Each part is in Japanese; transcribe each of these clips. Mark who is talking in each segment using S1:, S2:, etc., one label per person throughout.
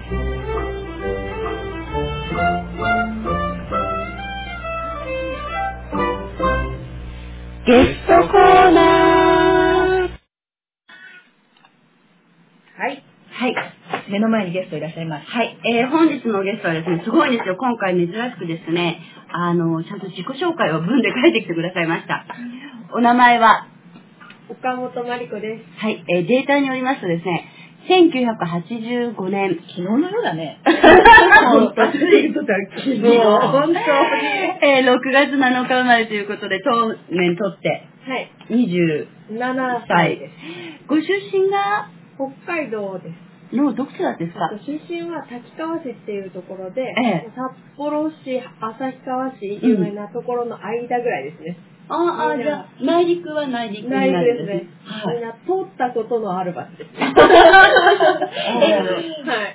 S1: ゲストコーナー。
S2: はい。はい。目の前にゲストいらっしゃいます。
S1: はい。本日のゲストはですね、すごいんですよ。今回珍しくですね、ちゃんと自己紹介を文で書いてきてくださいました。お名前は
S3: 岡本真理子です。
S1: はい。データによりますとですね、1985年。
S2: 昨日のようだね。
S1: 本当に。
S2: 昨日。本当に。
S1: 6月7日生まれということで、当年とって、
S3: はい。
S1: 27歳です。ご出身が
S3: 北海道です。
S1: どちらですか？
S3: 出身は滝川市っていうところで、
S1: 札
S3: 幌市、旭川市、有名なところの間ぐらいですね。
S1: じゃあ、内陸は内陸になるんですね。
S3: はい。みんな通ったことのある場所です。はい。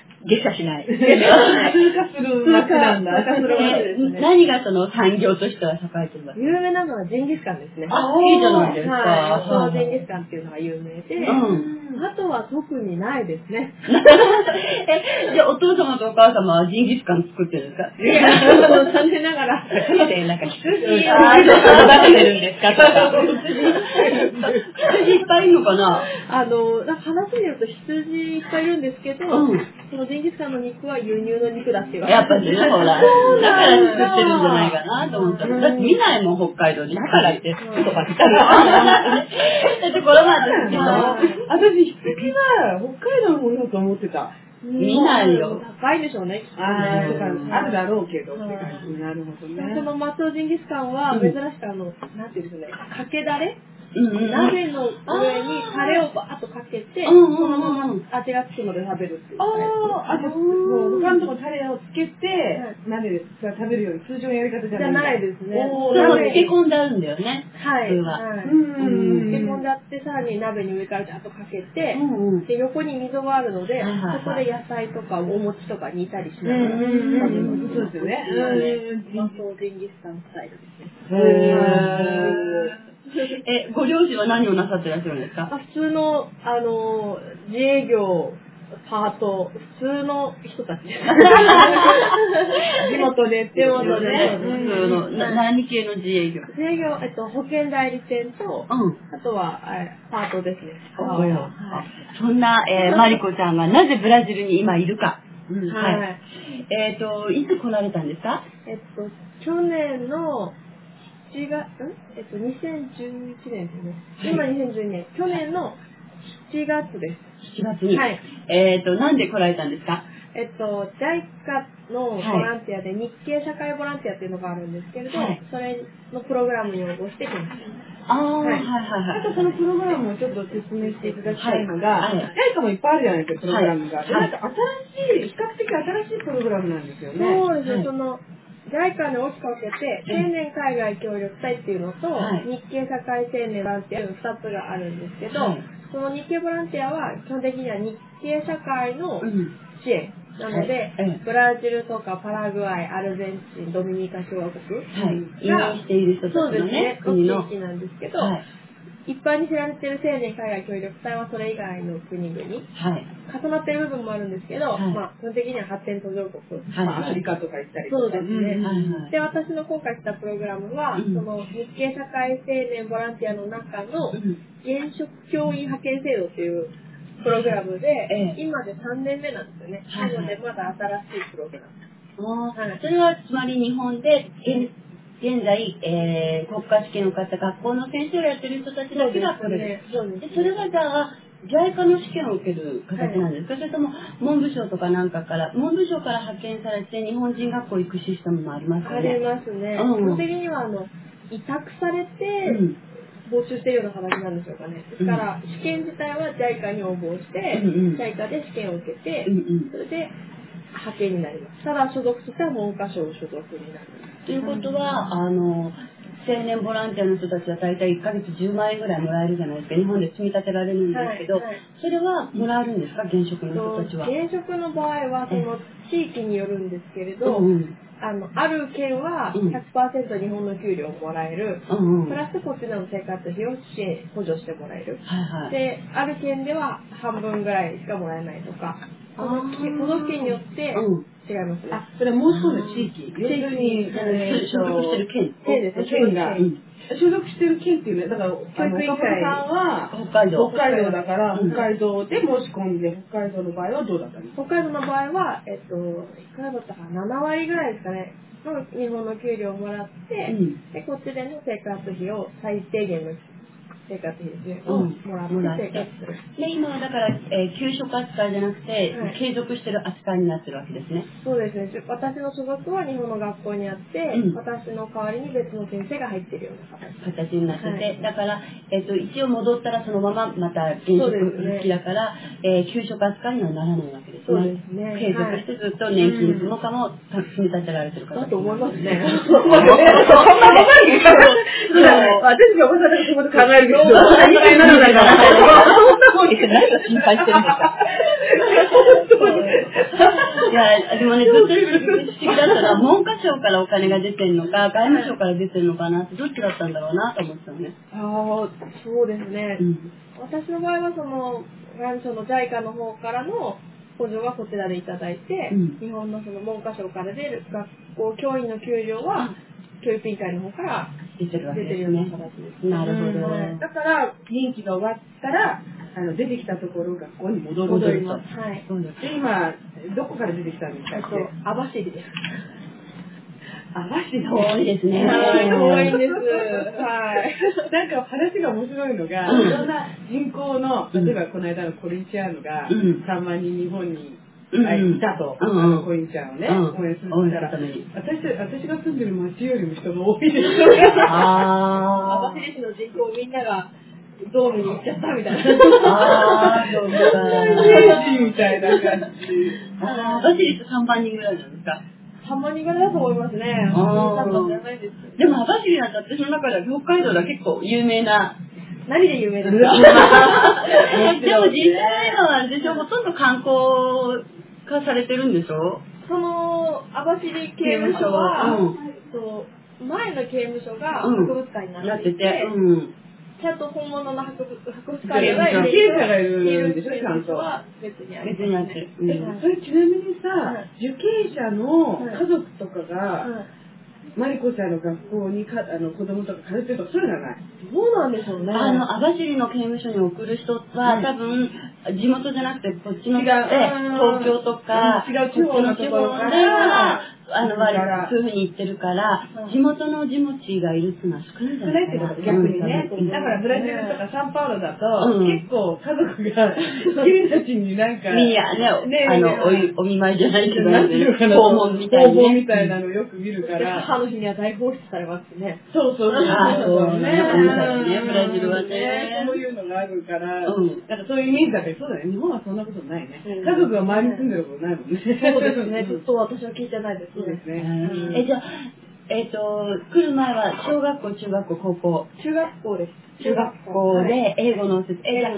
S2: 下車しない。
S3: 通過
S2: する街なんだ。
S3: 通過する街ですね。
S1: 何がその産業としては栄えてるんですか？
S3: 有名なのはジンギスカンですね。
S1: いいじゃないですか。
S3: はい。ジンギスカンっていうのが有名で、あとは特にないですね。
S1: じゃあお父様とお母様はジンギスカン作ってるんですか？
S3: いや、残念ながら。
S2: なんか羊
S1: を育ててるんですかとか。羊いっぱいいるのかな？
S3: 話によると羊いっぱいいるんですけど、そのジンギスカンの肉は輸入の肉だって言われて
S1: やっぱりね、ほら。だから作ってるんじゃないかなと思ったら。だって見ないもん、北海道に。だからって、とか来たら。だってこれまでですけど。
S2: 私、羊は北海道のものだと思ってた。
S1: 見ないよ。
S3: 高いでしょうね。
S2: あるだろうけどって感じ。なるほどね。
S3: その松尾ジンギスカンは珍しくなんていうんですかね、かけだれ鍋の上にタレをバーッとかけて、そのまま味がつくので食べるっていう。
S2: もう他のところタレをつけて、鍋で食べるように通常のやり方じゃない
S3: ですね。
S1: 漬け込んであるんだよね。
S3: はい。漬け込んであって、さらに鍋に上からちゃんとかけて、で、横に溝があるので、そこで野菜とかお餅とか煮たりしながら食べます。
S2: そうですよね。
S3: 松尾ジンギスカンスタイルですね。
S1: ご両親は何をなさってらっしゃるんですか？
S3: 普通の、自営業、パート、普通の人たち。
S2: 地元で。
S1: 普通の、何系の自営業？
S3: 自営業、保険代理店と、あとは、パートですね。
S1: そんな、マリコちゃんがなぜブラジルに今いるか。
S3: はい。
S1: いつ来られたんですか？
S3: 去年の、2011年ですね。今2012年。去年の7月です。
S1: 7月に。はい。なんで来られたんですか
S3: JICA のボランティアで日系社会ボランティアっていうのがあるんですけれど、それのプログラムに応募してきました。
S2: あとそのプログラムをちょっと説明していただきたいのが、JICA もいっぱいあるじゃないですか、プログラムが。なんか比較的新しいプログラムなんですよね。
S3: そうですね。JICA に大きく分けて、青年海外協力隊っていうのと、日系社会青年ボランティアの2つがあるんですけど、その日系ボランティアは基本的には日系社会の支援なので、ブラジルとかパラグアイ、アルゼンチン、ドミニカ共和国が、
S1: している人たちのね、
S3: 国の地域なんですけど、一般に知られている青年海外協力隊はそれ以外の国々、重なっている部分もあるんですけど、基本的には発展途上国、
S2: アフリカとか行ったりとか。
S3: そうですね。で、私の今回したプログラムは、その日系社会青年ボランティアの中の現職教員派遣制度というプログラムで、今で3年目なんですよね。なので、まだ新しいプログラム。
S1: それはつまり日本で現在、国家試験を受かった学校の先生をやってる人たちだけが来れる。それはじゃあ、JICA の試験を受ける形なんですか？それとも文部省とかなんかから、文部省から派遣されて日本人学校行くシステムもありますよね。
S3: ありますね。基本的には委託されて募集しているような形なんでしょうかね。ですから、試験自体は JICA に応募して、JICA で試験を受けて、それで派遣になります。ただ所属としては文科省所属になります。
S1: ということは、青年ボランティアの人たちは大体1ヶ月10万円ぐらいもらえるじゃないですか。日本で積み立てられるんですけど、それはもらえるんですか？現職の人たちは。
S3: 現職の場合は、その地域によるんですけれど、ある県は 100% 日本の給料をもらえる、プラスこっちの生活費を補助してもらえる。で、ある県では半分ぐらいしかもらえないとか、 都道府県によって違いますね。
S2: それは申し込んだ地域。要するに、
S1: 所属してる県。
S3: 県ですね。
S2: 県が。所属してる県っていうのは、だから、岡本さんは、北海道だから、北海道で申し込んで、北海道の場合はどうだったんですか？
S3: 北海道の場合は、いくらだったかな、7割ぐらいですかね、の日本の給料をもらって、で、こっちでの生活費を最低限の生活費ですね、をもらって生活する。
S1: で、今はだから、給食扱いじゃなくて、継続してる扱いになってるわけですね。
S3: そうですね。私の所属は日本の学校にあって、私の代わりに別の先生が入ってるような
S1: 形になってて、だから、一応戻ったらそのまままた現職復帰だから、給食扱いにはならないわけですね。
S3: そうですね。
S1: 継続してずっと年金その他も積み立てられてるから。
S3: だと思いますね。
S2: そんなことないから。私がおばさんがそこで考えるけど、大変なのだから。そんなこと
S1: 何が心配してるんですか。いや、でもね、ずっと不思議だったのは、文科省からお金が出てるのか、外務省から出てるのかなって、どっちだったんだろうなと思ってたのね。
S3: そうですね。私の場合は、外務省の JICA の方からの補助はこちらでいただいて、日本のその文科省から出る学校教員の給料は、教育委員会の方から
S1: 出てるわけです
S3: ような形です。
S1: なるほど。
S2: だから、任期が終わったら、出てきたところ学校に戻ると。
S3: 戻ります。はい。
S2: で、今、どこから出てきたんですか？
S3: 網走です。
S2: 網走
S1: 遠いですね。
S3: 遠いんです。はい。
S2: なんか話が面白いのが、いろんな人口の、例えばこの間のコリンチアーノが3万人日本にいたと、コリンチアーノね、応援するから、私が住んでる町よりも人が多いですよね。
S3: 網走市の人口みんながドームに行っちゃったみたいな。
S1: そうか。
S2: みたいな感じ。
S1: 網走って3万人ぐらいなんですか
S3: ？3万人ぐらいだと思いますね。でも網走
S1: なんて私の中では北海道が結構有名な。
S3: 何で有名ですか？
S1: でも実際はでしょ、ほとんど観光化されてるんでしょ？
S3: その網走刑務所は、前の刑務所が博物館になってて、ちゃんと本物の博物館が
S2: 受刑者がいるんでしょ、ちゃんと。
S3: 別にあ
S1: ってる。
S2: それちなみにさ、受刑者の家族とかが、マリコちゃんの学校に子供とか通ってるとかそういうのはない？
S3: どうなんでしょうね。
S1: 網走の刑務所に送る人は、多分、地元じゃなくてこっちの東京とか、
S2: 違う地方のところから、
S1: そういうふうに言ってるから、地元の地持ちがいるっていうのは少ないんじゃない
S2: ってこと逆にね。だからブラジルとかサンパウロだと、結構家族が君たちになんか、
S1: お見舞いじゃないけど、
S2: 訪問みたいなのよく見るから。
S3: 母の日には大放出されますね。
S2: そう。
S1: ブラジルはね。
S2: そういうのがあるから、なんかそういうイメージだけど、そうだね。日本はそんなことないね。家族が周りに住んでることないもんね。
S3: そうですね。ずっと私は聞いてないです。
S2: そうですね。
S1: じゃあ、来る前は小学校、中学校、高校。
S3: 中学校です。
S1: 中学校で英語の説明。はい、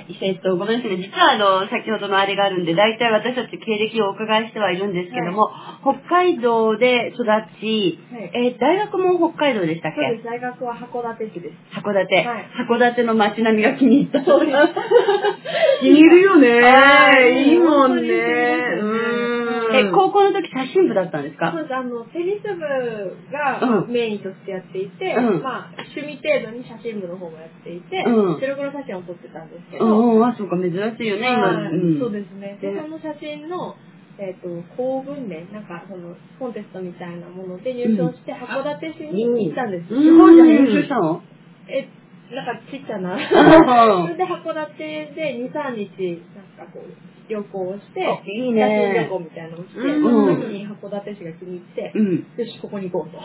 S1: ごめんなさいね。実は先ほどのあれがあるんで、大体私たち経歴をお伺いしてはいるんですけども、北海道で育ち、大学も北海道でしたっけ？
S3: そうです。大学は函館市です。
S1: 函館。函館の街並みが気に入った。
S3: そうです。
S2: 気に入るよね。いいもんね。
S1: 高校の時写真部だったんですか？
S3: そうです。テニス部がメインとしてやっていて、趣味程度に写真部の方もやっていて、白黒写真を撮ってたんですけど。
S1: そうか、珍しいよね、今。
S3: そうですね。で、その写真の、高分連、なんかコンテストみたいなもので優勝して函館市に行ったんです。
S1: すごいじゃん、優勝したの？
S3: なんかちっちゃな。それで函館で2、3日、なんかこう、旅行をして、写真旅行みたいなのをして、その時に函館市が気に入って、よし、ここに行こうと。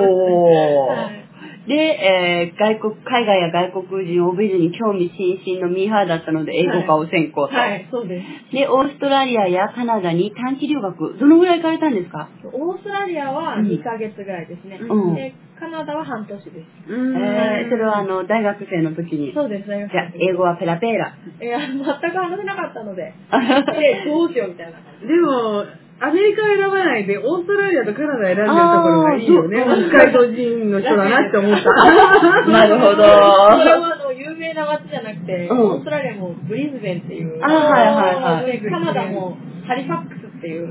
S1: で、海外や外国人を帯びずに興味津々のミーハーだったので、英語科を専攻と。
S3: はい、そうです。
S1: で、オーストラリアやカナダに短期留学、どのぐらい行かれたんですか？
S3: オーストラリアは2ヶ月ぐらいですね。で、カナダは半年です。
S1: それは大学生の時に。
S3: そうです、大学生。
S1: じゃあ、英語はペラペラ。
S3: いや、全く話せなかったので。どうしようみたいな感じ。
S2: でも、アメリカ選ばないで、オーストラリアとカナダ選んでるところがいいよね。北海道人の人だなって思った。
S1: なるほど。
S3: それは有名な街じゃなくて、オーストラリアもブリズベンっていう、カナダもハリファックスっていう、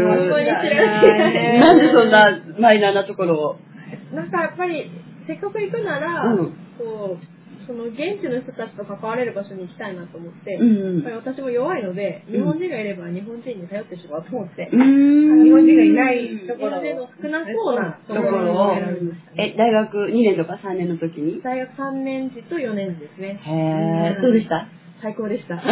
S1: なんでそんなマイナーなところを。
S3: なんかやっぱり、せっかく行くなら、こう、その現地の人たちと関われる場所に行きたいなと思って、やっぱり私も弱いので、日本人がいれば日本人に頼ってしまうと思って、日本人がいないところ、少なそうなところを選びましたね。
S1: 大学2年とか3年の時に？
S3: 大学3年時と4年時ですね。
S1: どうでした？
S3: 最高でした。
S2: そこで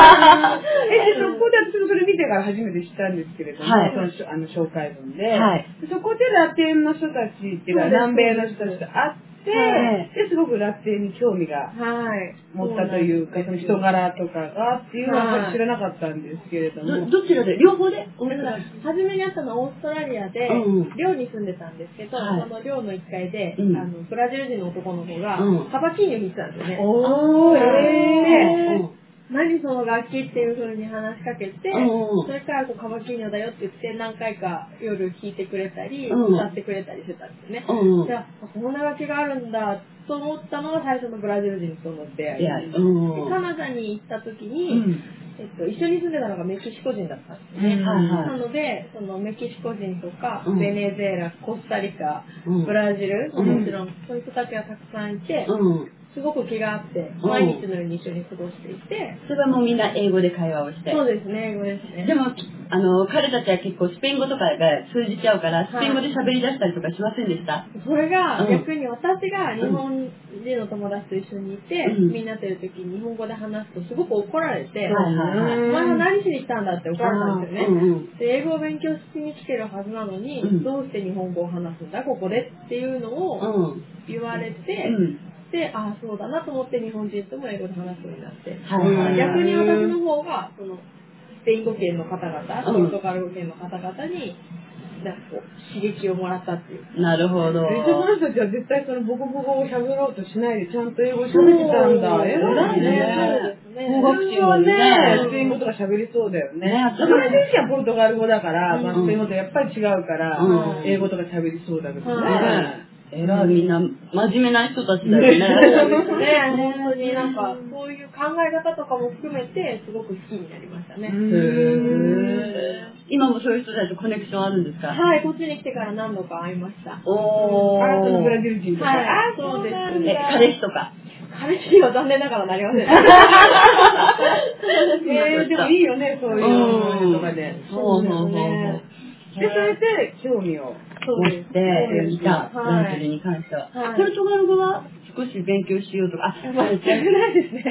S2: 私もそれ見てから初めて知ったんですけれども、その紹介文で、そこでラテンの人たちっていうか南米の人たちと会って、すごくラテンに興味が持ったというか、その人柄とかがっていうのは知らなかったんですけれども。
S1: どちらで？両方で？
S3: 初めに会ったのはオーストラリアで、寮に住んでたんですけど、その寮の1階で、ブラジル人の男の子が、カバキーニョ弾いてたんですよね。何その楽器っていう風に話しかけて、それからカバキーニョだよって言って何回か夜弾いてくれたり、歌ってくれたりしてたんですね。じゃあ、こんな楽器があるんだと思ったのが最初のブラジル人との出会い。カナダに行った時に、一緒に住んでたのがメキシコ人だったんですね。なので、そのメキシコ人とか、ベネズエラ、コスタリカ、ブラジル、もちろん、そういう人たちがたくさんいて、すごく気があって、毎日のように一緒に過ごしていて。
S1: それはもうみんな英語で会話をして。
S3: そうですね、英語ですね。
S1: でも、彼たちは結構スペイン語とかが通じちゃうから、スペイン語で喋り出したりとかしませんでした？
S3: それが、逆に私が日本人の友達と一緒にいて、みんなといる時に日本語で話すとすごく怒られて、お前は何しに来たんだって怒られたんですよね。で、英語を勉強しに来てるはずなのに、どうして日本語を話すんだ、ここでっていうのを言われて、で、ああ、そうだなと思って日本人とも英語で話すようになって。逆に私の方が、その、スペイン語圏の方々、ポルトガル語圏の方々に、なんかこう、刺激をもらったっていう。
S1: なるほど。
S2: その人たちは絶対その母国語を喋ろうとしないで、ちゃんと英語喋ってたんだ。偉いね。
S1: 語学習は
S2: ね、スペイン語とか喋りそうだよね。私自身はポルトガル語だから、スペイン語とやっぱり違うから、英語とか喋りそうだけどね。
S1: みんな真面目な人たちだよね。
S3: そうですね。本当になんか、そういう考え方とかも含めて、すごく好きになりましたね。
S1: 今もそういう人たちとコネクションあるんですか？
S3: はい、こっちに来てから何度か会いました。
S2: そのブラジル人とか。
S3: そうです。
S1: 彼氏とか。
S3: 彼氏は残念ながらなりません。
S2: でもいいよね、そういうのとかで。
S3: そうですね。
S2: で、それで興味を。
S1: 持っていた、ブラジルに関しては。ポルトガル語は少し勉強しようとか、
S3: 全くないですね。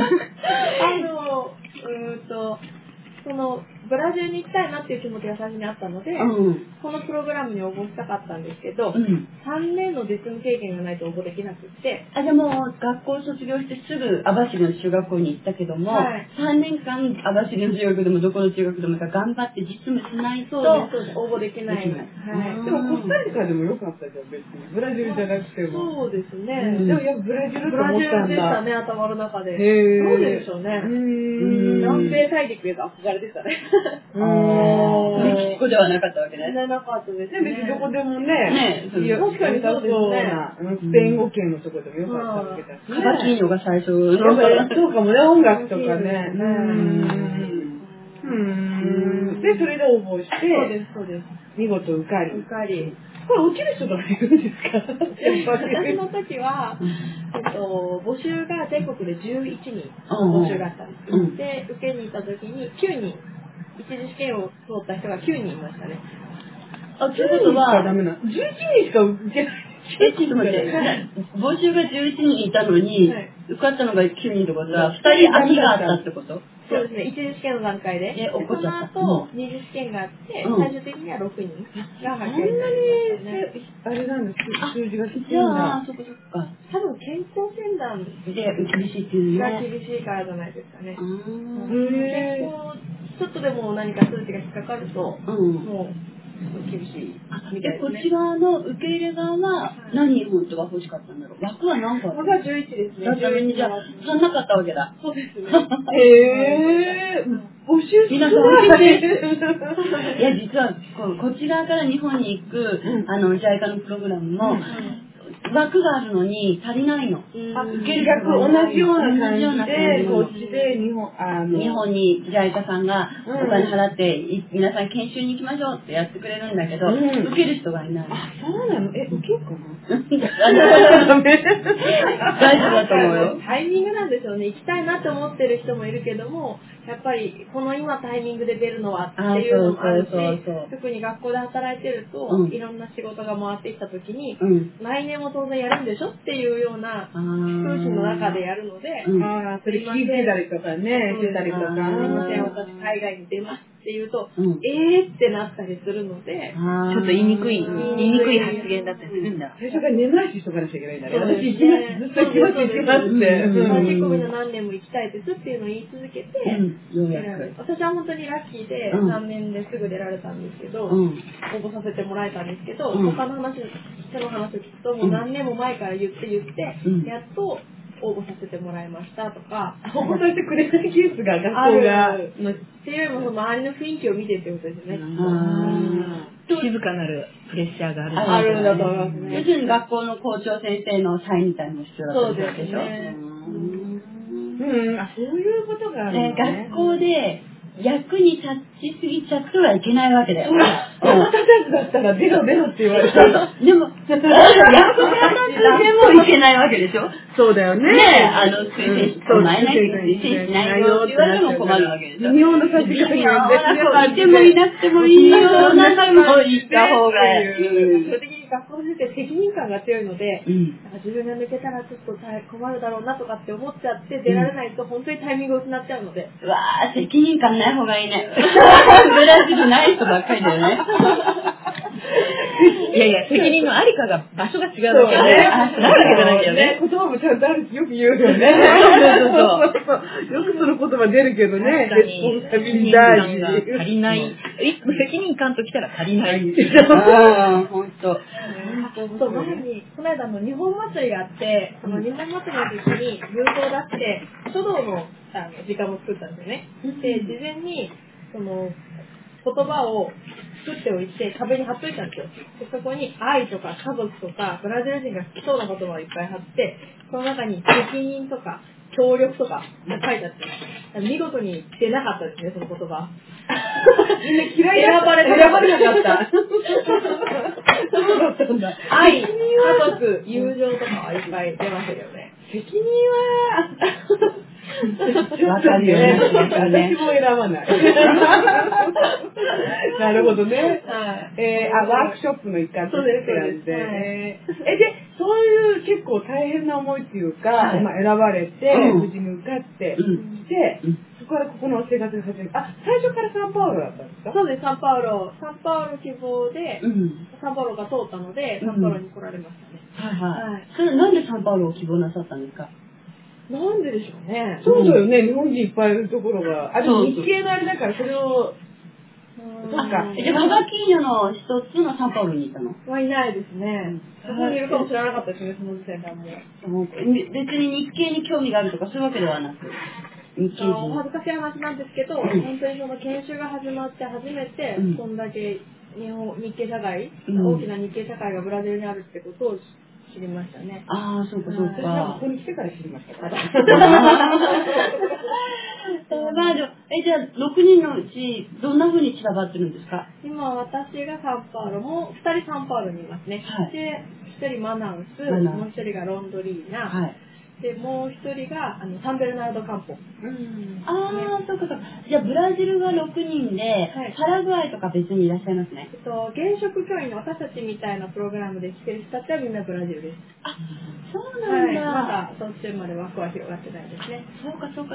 S3: その、ブラジルに行きたいなっていう気持ちが最初にあったので、このプログラムに応募したかったんですけど、3年の実務経験がないと応募できなくって。
S1: でも、学校卒業してすぐ網走の中学校に行ったけども、3年間網走の中学でもどこの中学でも頑張って実務しないと、
S3: 応募できない。
S2: でも、コスタリカでもよかったじゃん、別に。ブラジルじゃなくても。
S3: そうですね。
S2: でも、やっぱブラジルって思ったんだ。
S3: ブラジルでしたね、頭の中で。そうでしょうね。南米大陸への憧れでしたね。
S1: メキシコではなかったわけね。
S3: なかったですね。
S2: 別にどこでもね、確かにそうな、スペイン語圏のとこでもよかったわけだし。
S1: カバキーニョが最初。
S2: そうかもね、音楽とかね。で、それで応募して、
S3: そうです。
S2: 見事受かり。これ落ちる人とかいるんですか？
S3: 私の時は、募集が全国で11人募集があったんです。で、受けに行った時に9人、一次試験を通った人が9人いましたね。
S1: ということは、
S2: 11人しか受けない。
S1: ちょっと待って、募集が11人いたのに、受かったのが9人ってことは、2人空きがあったってこと？
S3: そうですね、一次試験の段階で。その後、二次試験があって、最終的には6人が派遣になりましたね。
S2: あれなんです、数字が低いんだ。
S1: そっか。
S3: 多分健康診断
S1: で厳しいっていう
S3: が厳しいからじゃないですかね。結構、ちょっとでも何か数値が引っかかると、もう、厳しいみたいですね。
S1: こっち側の受け入れ側は何人本当は欲しかったんだろう。枠は何個あったの？
S3: 枠は11ですね。
S1: だったのにじゃあ足んなかったわけだ。
S3: そうですね。
S2: 募集
S1: 皆さんいや実はこっち側から日本に行くJICAのプログラムも枠があるのに足りないの。
S2: 受ける学同じような感じで、こっちで日本
S1: に JICA さんがお金払って皆さん研修に行きましょうってやってくれるんだけど、受ける人がいない。
S2: あ、そうなの？受けようかな。
S1: 大丈夫だと思うよ。
S3: タイミングなんですよね。行きたいなって思ってる人もいるけども、やっぱりこの今タイミングで出るのはっていうのもあるし、特に学校で働いてると、いろんな仕事が回ってきた時に、来年も当然やるんでしょっていうような空気の中でやるので、
S2: それ聞いてたりとかね、してたりとか、すい
S3: ません、私海外に出ますって言うと、ってなったりするので、
S4: ちょっと言いにくい発言だったりするんだ。
S2: 最初から根回ししとかなきゃいけないんだね。私行きます、ずっと行きますって。
S3: 結構みんな何年も行きたいですっていうのを言い続けて、私は本当にラッキーで3年ですぐ出られたんですけど、応募させてもらえたんですけど、他の話、人の話を聞くと、もう何年も前から言って、やっと応募させてもらいましたとか、
S2: 応募させてくれないケースが学校が
S3: っていうよりも周りの雰囲気を見てってことですよね。
S4: 静かなるプレッシャーが
S3: あるんだと思いますね。
S1: 要するに学校の校長先生のサインみたいなのも必要だったわけでしょ。
S2: そういうことがあるのね。
S1: 学校で役に立ちすぎちゃってはいけないわけだよ。
S2: 役立たずだったら出ろって言われたら。
S1: でも、役立たずでもいけないわけでしょ。
S2: そうだよね。
S1: 推薦しないよって言われても困るわけでしょ。
S2: 日本の差し方によ
S1: っていてもいなくてもいいよ。何回も言った方がいい。
S3: 基本的に学校の先生責任感が強いので、自分が抜けたらちょっと困るだろうなとかって思っちゃって出られないと本当にタイミングを失っちゃうので。
S1: うわー、責任感ない方がいいね。ブラジルない人ばっかりだよね。
S4: いやいや、責任のありかが場所が違うわけね。ないわけじゃないよね。
S2: 言葉もちゃんとあるしよく言うよね。よくその言葉出るけどね。
S4: 確かに責任感が足りない。責任感ときたら足りない。
S1: 本当。
S3: 前にこの間日本祭りがあって、その日本祭りの時にブースを出して書道の時間を作ったんですよね。で事前にその言葉を作っておいて壁に貼っといたんですよ。でそこに愛とか家族とかブラジル人が好きそうな言葉をいっぱい貼って、その中に責任とか協力とか書いてあって、見事に出なかったですね、その言葉。
S2: みんな嫌いだった。選ばれなかった。そうだったんだ。
S3: 愛、家族、友情とかはいっぱい出ましたけどね。
S2: 責任は
S1: わかるよね。
S2: 私も選ばない。なるほどね。ワークショップの一環としてなんで。で、そういう結構大変な思いっていうか、選ばれて、無事に受かってきて、そこからここの生活が始める。最初からサンパウロだったんですか？
S3: そうです、サンパウロ希望で、サンパウロが通ったので、サンパウロに来られましたね。
S1: はい。それなんでサンパウロを希望なさったんですか？
S3: なんででしょうね。
S2: そうだよね、日本人いっぱいいるところが。でも日系のあれだからそれを、
S1: そうか。じゃあ、ババキーニョの一つのサンパウロにいたの？
S3: はいないですね。そこにいるかも知らなかったですね、その時点でも。
S1: 別に日系に興味があるとかそういうわけではなく。
S3: お恥ずかしい話なんですけど、本当にその研修が始まって初めて、こんだけ日系社会、大きな日系社会がブラジルにあるってことを知りましたね。
S1: そうかそうか。
S2: ここに来てから知りましたから。
S1: じゃあ6人のうちどんな風に散らばってるんですか？
S3: 今私がサンパウロも2人サンパウロにいますね。で1人マナウス、もう1人がロンドリーナ。でもう一人がサンベルナルドカンポ。
S1: そうかそうか。じゃあブラジルが6人で、パラグアイとか別にいらっしゃいますね。
S3: 現職教員の私たちみたいなプログラムで来てる人たちはみんなブラジルです。
S1: そうなんだ。
S3: まだ途中まで枠は広がってないですね。
S1: そうか。
S3: 私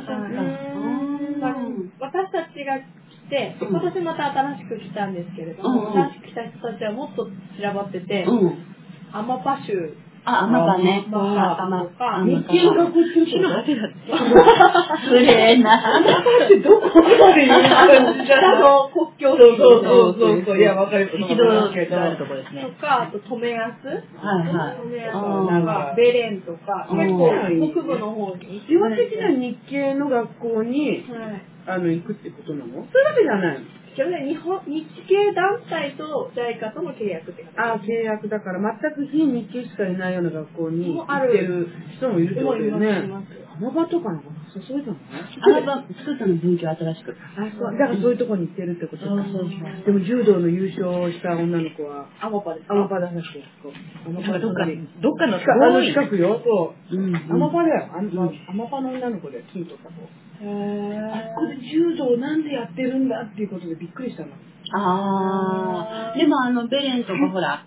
S3: たちが来て、今年また新しく来たんですけれども、新しく来た人たちはもっと散らばってて、アマパ州。
S1: アマパね。
S3: アマパ。
S2: 日系の学校っていうのは
S1: 失礼な。
S2: アマパってどこまで言うの？
S3: 北の国境
S2: そう。いや、わかる。
S4: 一度あるとこですね。
S3: とか、あとトメアス。トメアスとか、ベレンとか、結構北部の方に。
S2: 基本的な日系の学校に行くってことなの？そういうわけじゃないの？
S3: 基本的に日系団体と JICA との契約って感じ。
S2: 契約だから全く非日系しかいないような学校に行ってる人もいるってことだよね。穴場とかのことそういうのね。
S1: 穴場作ったの文教新しく。
S2: そう。だからそういうとこに行ってるってことか。でも柔道の優勝した女の子は
S3: アマパです。
S2: アマパだっけ。
S4: どっかの
S2: 近くよ。そう。アマパだよ。アマパの女の子で金取った子。あそこで柔道なんでやってるんだっていうことでびっくりしたの。
S1: でもベレンとかほら、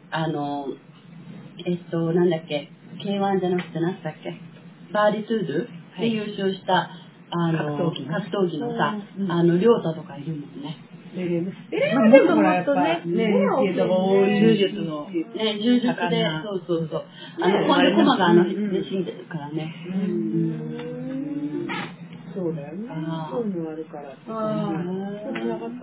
S1: なんだっけ、K1 じゃなくて何だっけ、バーリトゥードで優勝した格闘技のさ、リョータとかいるもんね。
S2: ベレンはでもほらやっぱね、
S4: 柔術の
S1: 柔術で、そう。今度コマが死んでるからね。
S2: そうだよね。そういうのあるから。つながった。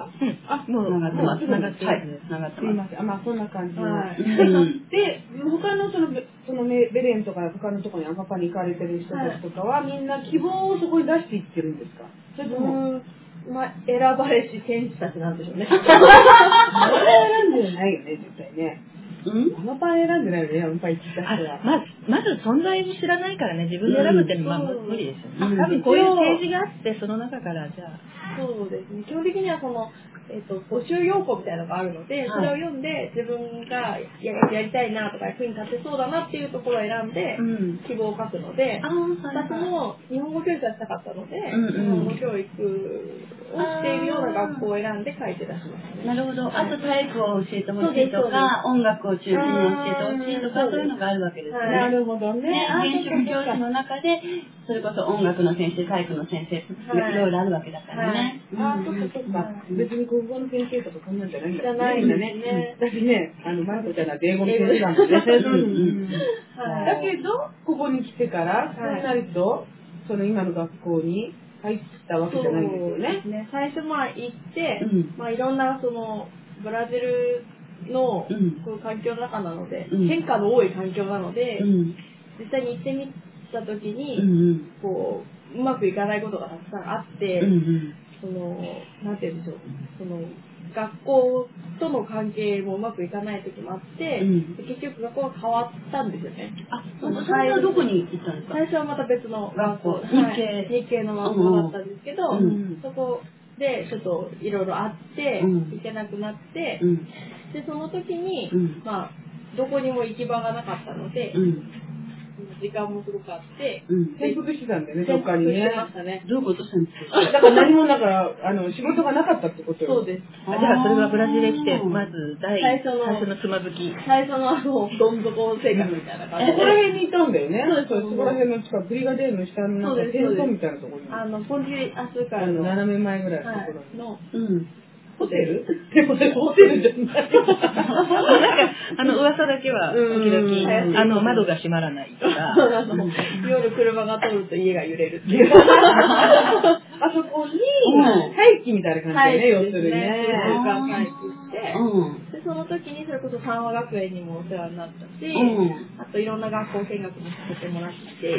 S1: もうつながってます。
S2: すいません。そんな感じで、他のそのベレンとか他のところにアマパに行かれてる人たちとかはみんな希望をそこに出していってるんですか？それとも
S3: 選ばれし天使たちなんでしょうね。
S2: 選んでないよね、絶対ね。アマパ選んでないよね、アマパ行った人は。
S4: まず存在を知らないからね、自分で選ぶって無理ですよね。多分こういうページがあって、その中からじゃあ。
S3: そうですね。基本的には募集要項みたいなのがあるので、それを読んで自分がやりたいなとか役に立てそうだなっていうところを選んで希望を書くので、私も日本語教育がしたかったので、日本語教育をしているような学校を選んで書いて出しましたね。
S1: なるほど。あと体育を教えてほしいとか、音楽を中心に教えてほしいとか、そういうのがあるわけですね。
S2: なるほどね。
S1: 現職教師の中で、それこそ音楽の先生、体育の先生、いろいろあるわけだからね。
S2: そっか。別に国語の先生とかそんなんじゃないんだね。
S3: じゃないんだね。
S2: 私ね、マルコちゃんは英語の先生なんでね。だけど、ここに来てから、すんなりと、その今の学校に入ったわけじゃないんですよね。
S3: 最初行って、いろんなブラジルのこういう環境の中なので、変化の多い環境なので、実際に行ってみたときに、うまくいかないことがたくさんあって、なんて言うんでしょう、学校との関係もうまくいかない時もあって、結局学校が変わったんですよね。
S1: 最初はどこに行ったんですか？
S3: 最初はまた別の学校、日系の学校だったんですけど、そこでちょっといろいろあって行けなくなって、でその時にどこにも行き場がなかったので。時間もすごくあって、
S2: 転覆してたんだよね、どっかにね。
S1: どういうことしたんですか？
S2: だから何も仕事がなかったってことよ。
S3: そうです。
S4: じゃあそれはブラジルへ来て、まず最初のつまずき。
S3: 最初のどん底生活みたいな感じで。
S2: ここら辺にいたんだよね。そこら辺の近く、ブリガデールの下のテントみたいなところに。
S3: ポンジアスからの
S2: 斜め前ぐらいのところに。ホテル
S3: じゃない。
S4: 噂だけは、時々、窓が閉まらないとか。
S3: 夜車が通ると家が揺れるっていう。
S2: あそこに、待機みたいな感じでね、要するにね。
S3: 待機して、で、その時にそれこそ三和学園にもお世話になったし、あといろんな学校見学もさせてもらって、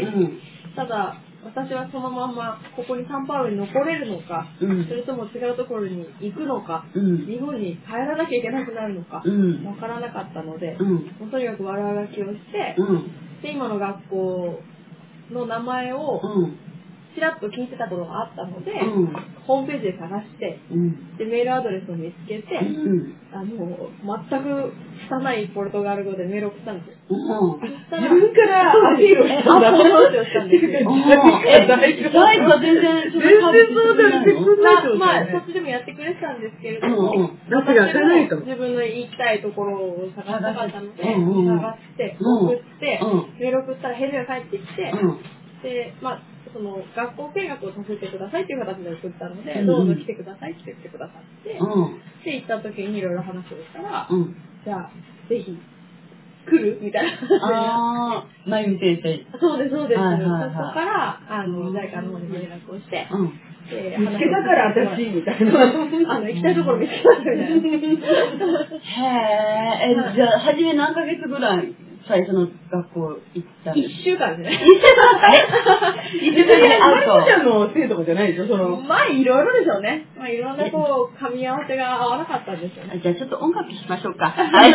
S3: ただ、私はそのままここにサンパウロに残れるのか、それとも違うところに行くのか、日本に帰らなきゃいけなくなるのか、わからなかったので、もうとにかく悪あがきをして、で、今の学校の名前をちらっと聞いてたことがあったので、ホームページで探して、で、メールアドレスを見つけて、全く拙いポルトガル語でメールを送ったんですよ。
S2: 自分からアピールをしたんだ。
S3: アプローチをしたんですよ。
S1: 大工は全然
S2: そうだよ。
S3: そっちでもやってくれてたんですけれども、自分の行きたいところを探したかったので、探して、送って、メール送ったら返事が返ってきて、で、学校見学をさせてくださいっていう形で送ったので、どうぞ来てくださいって言ってくださって、で、行った時にいろいろ話をしたら、じゃあ、ぜひ、来るみたいな。
S1: まゆみ先生。
S3: そうです、そうです。そこから、JICAの方に連絡をして、
S2: 見つけたから私、みたいな。
S3: 行きたいところ見つけたみたいな。
S1: へぇじゃあ、初め何ヶ月ぐらい最初の学校行ったの？
S3: 1週間ですね。
S1: 1週間でアウト。
S2: ちゃんのせいとかじゃないでしょ、その。
S3: まあ、いろいろでしょうね。まあ、いろんなこう、噛み合わせが合わなかったんですよね。
S1: じゃあちょっと音楽しましょうか。はい。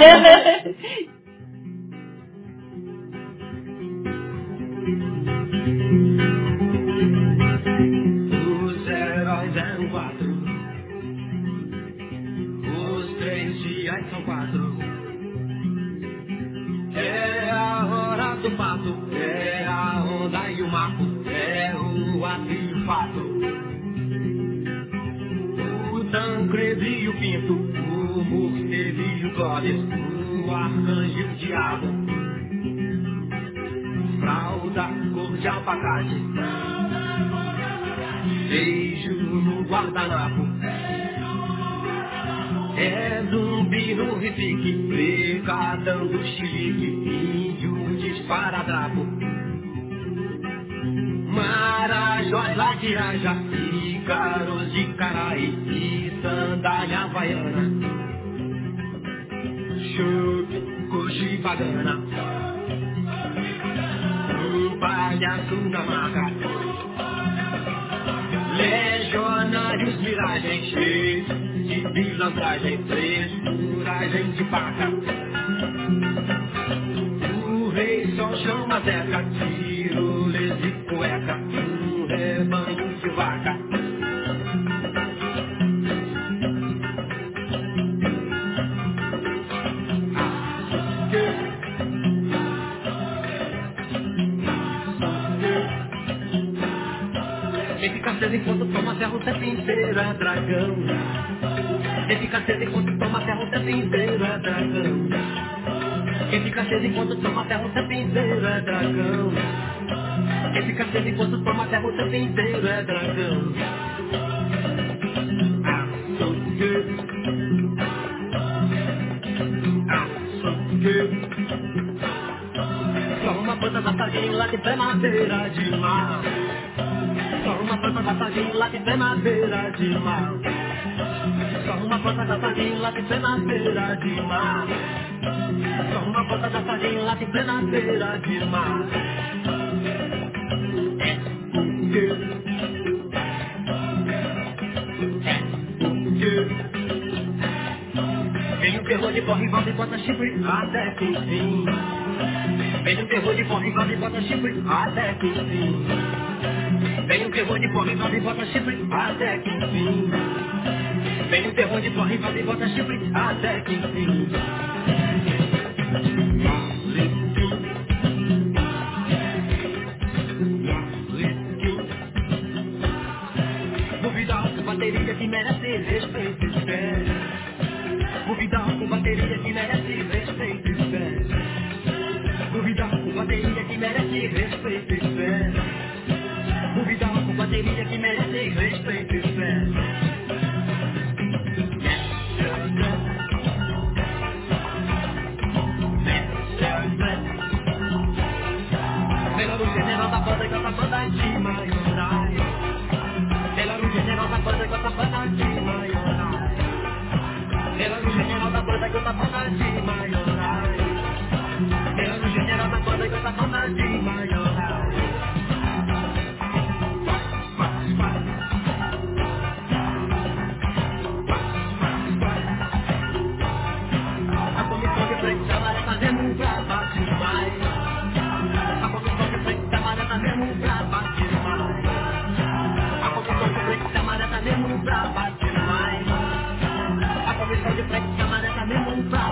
S5: Os heróis eram 4. Os 3 dias são 4. É a hora do pato, é a onda e o mato, é o ato e o fato. O Tancredo e o Pinto, o Morcego e o Clóvis, o arcanjo e o diabo. Fralda cor de abacate, beijo no guardanapo. É zumbi no repique, prega dando chilique, índio de esparadrapo. Marajós lá de Iraja, Ícaros de Caraí e sandália havaiana. Chup, coxi bagana, palhaço na maca. Legionários miragem, cheios de pilantragem, frescuragem de faca. O rei só chama Zeca, tirolesa e cueca, rebanho de vaca. Quem fica cedo enquanto toma ferro o tempo inteiro é dragão. Quem fica cedo enquanto toma ferro o tempo inteiro é dragão. Quem fica cedo enquanto toma ferro o tempo inteiro é dragão. Quem fica cedo enquanto toma ferro o tempo inteiro é dragão. Só uma planta da sardinha lá de primavera de mar. Só uma planta da sardinha lá de primavera de mar. Só uma planta da sardinha lá de primavera de mar. Só uma planta da sardinha lá de primavera de mar. Vem o terror de porra e volta e bota chifre até que enfim. Vem o terror de porra e volta e bota chifre até que enfim. Vem o terror de porra e volta e bota chifre até que enfim. Vem o terror de porra e volta e bota chifre até que enfim. O Vidal com bateria que merece respeito e fé. O Vidal com bateria que merece respeito e fé. O Vidal com bateria que merece respeito e fé. O Vidal com bateria que merece respeito e fé. Melhor o general da banda que essa banda de maiorais. Melhor o general da banda que essa banda de maiorais. Melhor o general da banda que essa banda de maiorais. Melhor o general da banda que essa banda de maiorais. A comissão de frente da maré tá mesmo um trabalho demais. A comissão de frente da maré tá mesmo um trabalho demais. A comissão de frente da maré tá mesmo um trabalho demais. A comissão de frente da maré tá mesmo um trabalho.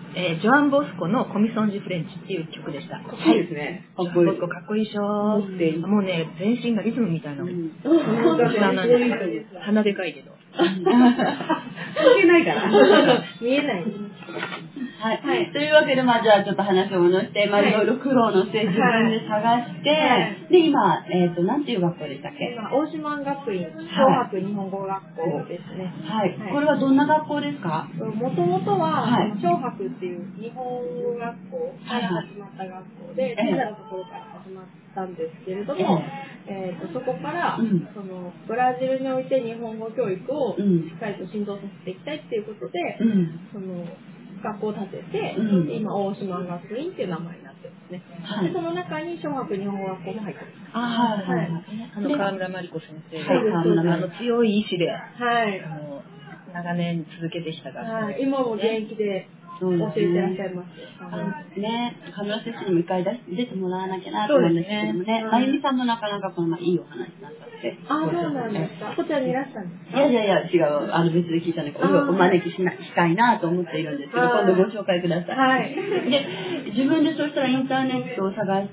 S4: ジョアン・ボスコのコミソンジ・フレンチっていう曲でした。
S2: かっこいいですね。
S4: ジョアン・ボスコかっこいいでしょ。もうね、全身がリズムみたいな。鼻でかいけど。
S2: 関係ないから。
S3: 見えない。
S1: はい。というわけで、じゃあちょっと話を戻して、いろいろ苦労の末自分で探して、で、今、なんていう学校でしたっけ？
S3: 大島学院小学日本語学校ですね。
S1: はい。これはどんな学校ですか？
S3: もともとは、小学っていう日本語学校から始まった学校で、小さなところから始まったんですけれども、そこから、ブラジルにおいて日本語教育をしっかりと浸透させていきたいっていうことで、学校を建てて、今大島学院っていう名前になってますね。でその中に小学日本語学校も入ってます。
S4: 川村真理子先生が強い意志で、長年続けてきた学校。
S3: 今も現役で教えてらっしゃいます。
S1: ね、河村先生にも一回出てもらわなきゃなと思うんですけどもね、まゆみさんもなかなかこのいいお話になったって。
S3: そうなんですか。こちらにいらっしゃるんですか？
S1: いや、違う、別で聞いたんだけど、お招きしたいなと思っているんですけど、今度ご紹介ください。で、自分でそうしたらインターネットを探して、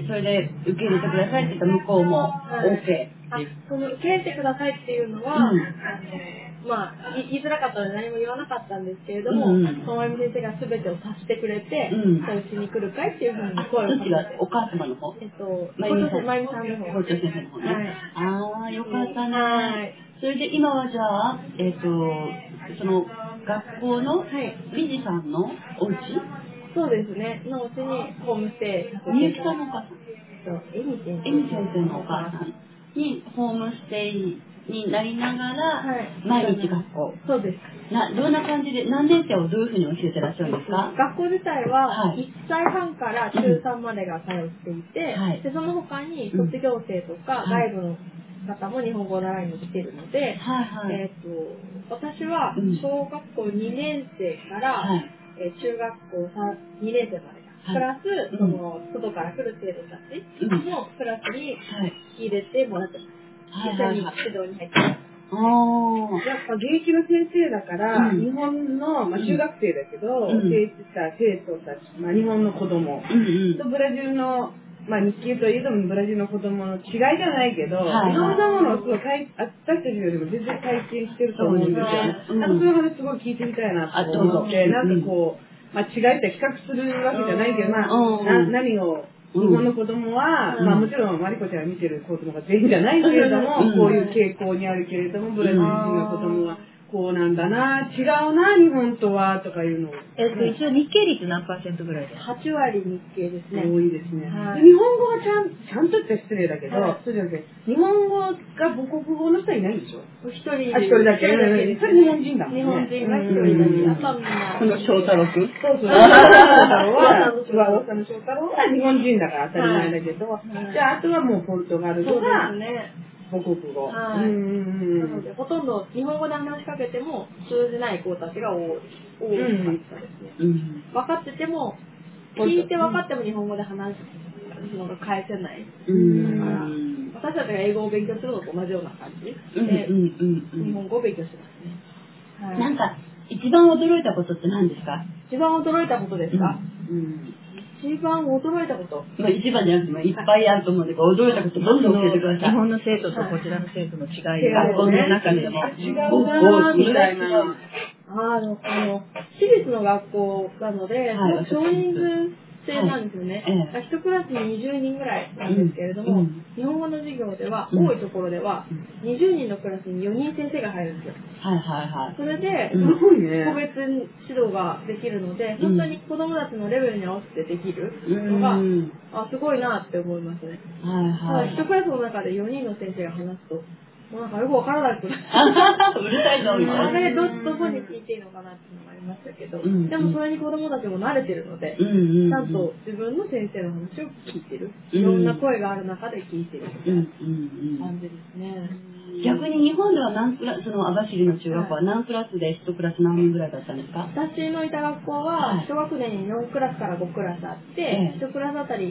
S1: それで受け入れてくださいって言ったら向こうも OK。
S3: その受け入れてくださいっていうのは、言いづらかったので何も言わなかったんですけれども、そのまゆみ先生が全てを察してくれて、うちに来るかいっていうふうに声をかけて。
S1: お母様の方？
S3: まゆみさんの方。
S1: 校長先生の方ね。よかったね。それで今はじゃあ、その学校の理事さんのお家？
S3: そうですね。のうちにホームステイ。
S1: みゆきさんのお母さん？
S3: エミ先
S1: 生のお母さんにホームステイになりながら、毎日学校。
S3: そうです。
S1: どんな感じで、何年生をどういうふうに教えてらっしゃるんですか？
S3: 学校自体は、1歳半から中3までが通っていて、でその他に卒業生とか外部の方も日本語を習いに来ているので、私は小学校2年生から、中学校2年生まで。プラス、外から来る生徒たちもクラスに入れてもらってます。一緒に指導に入ってます。
S2: やっぱ現役の先生だから、日本の、中学生だけど、生徒たち、日本の子供とブラジルの、日系といえどもブラジルの子供の違いじゃないけど、いろんなものをすごい私たちよりも全然体験してると思うんですよね。そういう話すごい聞いてみたいなと思って、なんかこう、違いって比較するわけじゃないけど、何を、日本の子供は、もちろんマリコちゃんが見てる子供が全員じゃないけれども、こういう傾向にあるけれども、ブラジル人の子供はこうなんだな、違うな、日本とは、とかいうのを。
S4: 一応日系率何%ぐらいですか
S3: ？8割日系ですね。
S2: 多いですね。日本語がちゃんとって失礼だけど、そうじゃなくて、日本語が母国語の人はいないんでしょ？
S3: 一人
S2: だけ。それ日本人だもんね。
S3: 日本人が一人だけ。
S1: この翔太郎くん？
S2: そう。翔太郎は、噂の翔太郎は日本人だから当たり前だけど、じゃああとはもうポルトガル語が、母国語。
S3: なので、ほとんど日本語で話しかけても通じない子たちが多いですね。分かってても、聞いて分かっても日本語で話すのが返せない。だから、私たちが英語を勉強するのと同じような感じで、日本語を勉強してますね。
S1: なんか、一番驚いたことって何ですか？
S3: 一番驚いたことですか？一番驚いたこと。
S1: 一番じゃなくてもいっぱいあると思うんで、驚いたことどんどん教えてください。
S4: 日本の生徒とこちらの生徒の違い。
S1: 学校の中でも。
S2: 違うなみたいな。
S3: 私立の学校なので、少人数制なんですよね。一クラスに20人ぐらいなんですけれども、日本語の授業では、多いところでは、20人のクラスに4人先生が入るんですよ。それで、個別指導ができるので、本当に子供たちのレベルに合わせてできるのが、すごいなって思いますね。一クラスの中で4人の先生が話すと、なんかよくわからなくなる。
S1: うるさいぞみたいな。
S3: あれどこに聞いていいのかなっていうのがありましたけど、でもそれに子供たちも慣れてるので、ちゃんと自分の先生の話を聞いてる。いろんな声がある中で聞いてるみたいな感じですね。
S1: 逆に日本ではその網走の中学校は何クラスで1クラス何人ぐらいだったんですか？
S3: 私のいた学校は1学年に4クラスから5クラスあって、1クラスあたり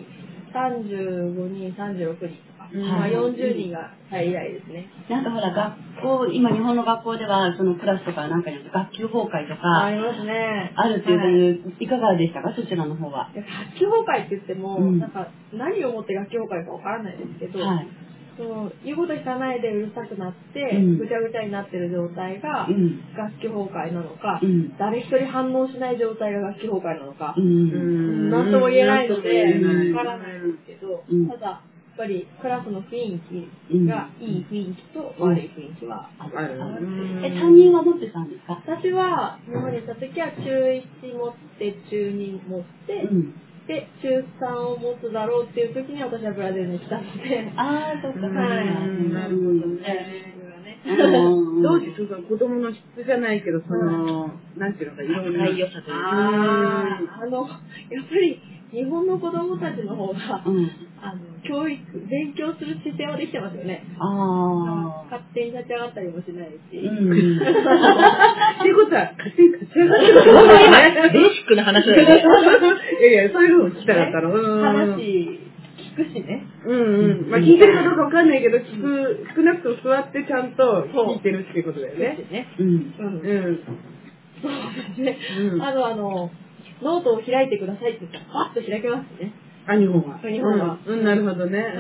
S3: 35人、36人とか、まあ40人が最大ですね。
S1: なんかほら、学校、今日本の学校では、そのクラスとかなんかによって学級崩壊とか、
S3: ありますね。
S1: あるっていう、いかがでしたか、そちらの方は。
S3: 学級崩壊って言っても、なんか何をもって学級崩壊かわからないですけど、その言うこと聞かないでうるさくなって、ぐちゃぐちゃになってる状態が学級崩壊なのか、誰一人反応しない状態が学級崩壊なのか、なんとも言えないので、わからないですけど、ただ、やっぱりクラスの雰囲気がいい雰囲気と悪い雰囲気はある。
S1: 担任は持ってたんですか？
S3: 私は日本にいた時は中1持って中2持って、で、中3を持つだろうっていう時に私はブラジルに来たので。
S1: ああ、そっか。
S2: なるほどね。当時、その子供の質じゃないけど、その、なんていうのか、いろんな
S4: 良さというか。
S3: やっぱり、日本の子供たちの方が、勉強する姿勢はできてますよね。勝手に立ち上がったりもしないし。っていう
S2: ことは、勝手に立ち上がってることだね。
S4: ベーシックな話だよね。
S2: いやいや、そういうのを聞きたかったの。
S3: 話、聞くしね。
S2: まあ聞いてるかどうかわかんないけど、少なくとも座ってちゃんと聞いてるっていうことだよね。
S3: そうですね。ノートを開いてくださいって言ったら、パッと開けますね。
S2: 日本は。
S3: 日本は。
S2: なるほどね。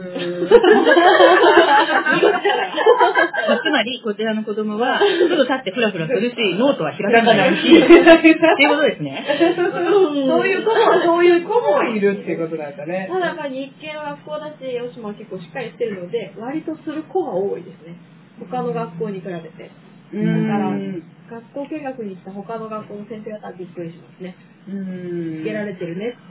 S4: つまり、こちらの子供は、すぐ立ってフラフラするし、ノートは開かないし、っていうことですね。
S2: そういう子もいるっていうことだったね。
S3: ただやっぱり日系の学校だし、吉島は結構しっかりしてるので、割とする子が多いですね。他の学校に比べて。だから、学校見学に来た他の学校の先生方はびっくりしますね。つけられてるねって。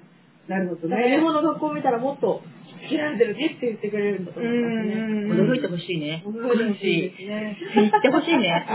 S2: なるほどね。
S3: 日本の学校を見たらもっとつけられてるねって言ってくれるんだと思いますね。
S4: 驚いてほしいね。
S3: 驚いてほしいですね。
S4: 言ってほしいね。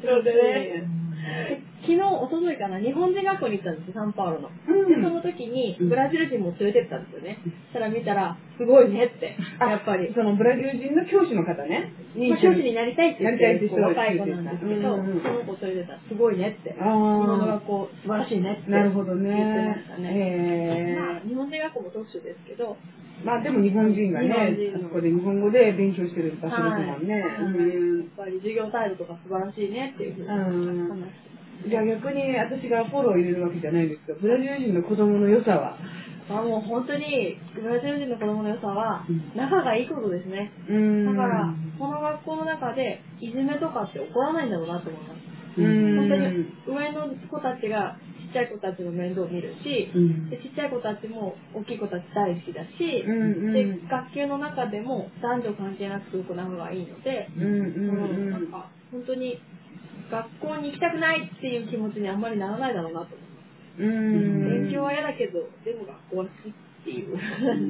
S3: 昨日、おとといかな、日本人学校に行ったんですよ、サンパウロの。で、その時に、ブラジル人も連れてったんですよね。そしたら見たら、すごいねって、やっぱり。
S2: そのブラジル人の教師の方ね。
S3: 教師になりたいって言ってる若い子なんですけど、その子連れてたら、すごいねって。日本の学校、素晴らしいねって。
S2: なるほどね。
S3: 言ってましたね。まあ、日本人学校も特殊ですけど、
S2: まあでも日本人がね、あそこで日本語で勉強してる場所ですもんね。や
S3: っぱり授業態度とか素晴らしいねっていうふうに話して。
S2: じゃあ逆に私がフォローを入れるわけじゃないんですけど、ブラジル人の子供の良さは？
S3: もう本当にブラジル人の子供の良さは仲がいいことですね。だからこの学校の中でいじめとかって起こらないんだろうなと思います。本当に上の子たちがちっちゃい子たちの面倒を見るし、でちっちゃい子たちも大きい子たち大好きだし、で学級の中でも男女関係なくすごく仲がいいので、なんか本当に学校に行きたくないっていう気持ちにあんまりならないだろうなと思います。勉強は嫌だけど、でも学校は好きっていう。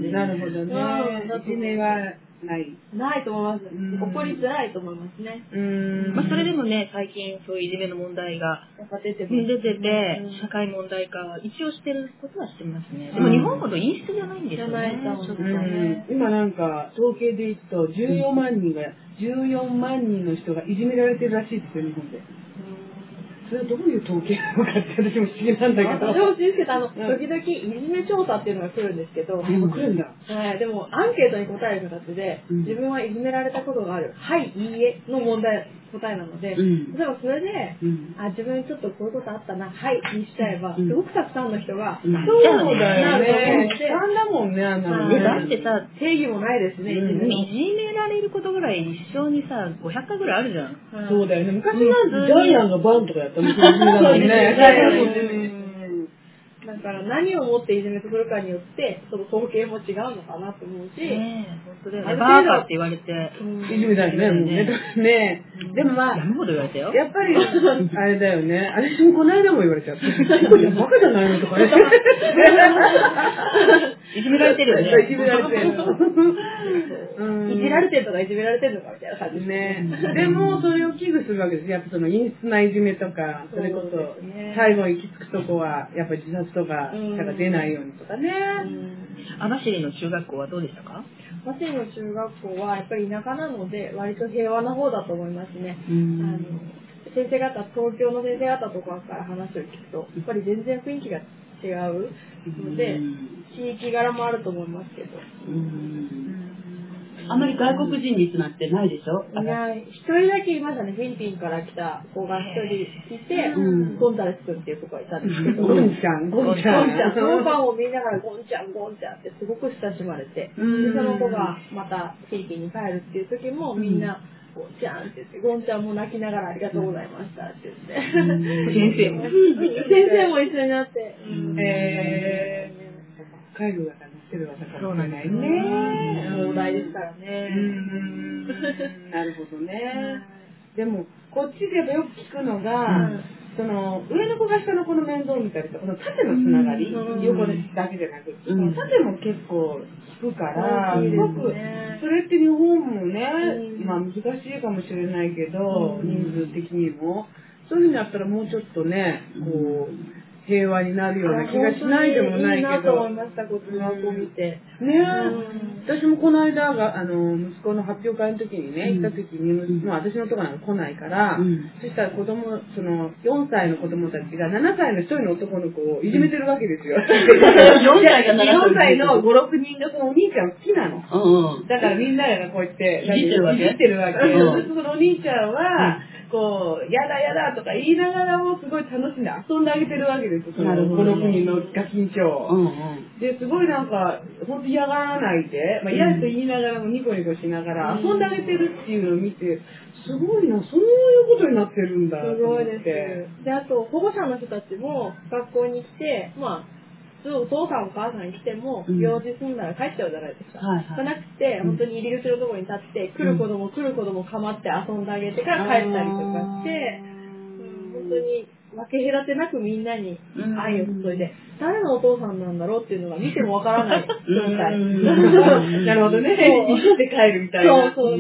S2: なるほどね。いじめはない。
S3: ないと思います。起こりづらいと思いますね。
S4: まあそれでもね、最近そういういじめの問題が出てて、社会問題化一応してることはしてますね。でも日本ほど陰湿じゃないんですよね。
S2: 今なんか統計でいくと14万人の人がいじめられてるらしいですよ、日本で。それはどういう統計なのかって私も不思議なんだけど。
S3: 私も不思議ですけど、時々いじめ調査っていうのが来るんですけど。
S2: 来るんだ。
S3: はい。でも、アンケートに答える形で、自分はいじめられたことがある。はい、いいえの答えなので、例えばそれで、自分ちょっとこういうことあったな、はいにしちゃえば、すごくたくさんの人が、
S2: そうだよね。悲惨だもんね、あんなのね。
S4: だってさ、
S3: 定義もないですね、
S4: いじめられることぐらい一生にさ、500回ぐらいあるじゃん。
S2: そうだよね。昔なんてジャイアンがバンとかやったみたいなのにね。
S3: だから何をもっていじめとするかによって、その統計も違うのかなと思うし、
S4: 本当だよね。バーカって言われて。
S2: いじめだよね、もうね。でもまあ、
S4: 山ほど言われたよ。
S2: やっぱり、あれだよね。私もこの間も言われちゃった。バカじゃないのとかね。
S4: いじめられてるよね。
S2: いじめられてる。
S3: いじられてるとかいじめられてるのかみたいな感じ
S2: ね。でも、それを危惧するわけです。やっぱその陰湿ないじめとか、それこそ、最後行き着くとこは、やっぱり自殺とか、出ないようにとかね。
S4: 網走の中学校はどうでしたか？
S3: 網走の中学校はやっぱり田舎なので、割と平和な方だと思いますね。先生方、東京の先生方とかから話を聞くと、やっぱり全然雰囲気が違違うので、地域柄もあると思いますけど。
S1: あんまり外国人率なんてないでしょ？
S3: いない。一人だけいましたね。フィリピンから来た子が一人いて、ゴンザレス君っていう子がいたんですけど。
S2: ゴンちゃん。そ
S3: のパンを見ながらゴンちゃんってすごく親しまれて、でその子がまたフィリピンに帰るっていう時もみんな、ゴンちゃんって言って、ゴンちゃんも泣きながらありがとうございましたって言って。先生も一緒になって。
S2: 海外がなってるわけかもしれないね。
S3: 壮大ですからね。
S2: なるほどね。でも、こっちでよく聞くのが、その、上の子が下の子の面倒を見たりとか、この縦のつながり、横だけじゃなくて、縦も結構聞くから、すごく、それって日本もね、まあ難しいかもしれないけど、人数的にも、そういうふうになったらもうちょっとね、こう、平和になるような気がしないでもないけど。
S3: いいなと思いました、こっちの学校見て。
S2: ね私もこの間息子の発表会の時にね、行った時に、まあ私のところなんか来ないから、そしたら4歳の子供たちが7歳の一人の男の子をいじめてるわけですよ。4歳の5、6人がそのお兄ちゃん好きなの。だからみんながこうやっていじってるわけ。そのお兄ちゃんは、こう、やだとか言いながらもすごい楽しんで遊んであげてるわけですよ。その5、6人のガキンチョウ。で、すごいなんか、ほんと嫌がらないで、まあ嫌と言いながらもニコニコしながら遊んであげてるっていうのを見て、すごいな、そういうことになってるんだと思って。
S3: すごいです。で、あと、保護者の人たちも学校に来て、まあ、お父さんお母さんに来ても、用事済んだら帰っちゃうじゃないですか。じゃなくて、本当に入り口のところに立って、来る子供構って遊んであげてから帰ったりとかして、本当に分け隔てなくみんなに愛を注いで、誰のお父さんなんだろうっていうのが見てもわからない状態。
S2: なるほどね。一緒で帰るみたいな。
S3: そう。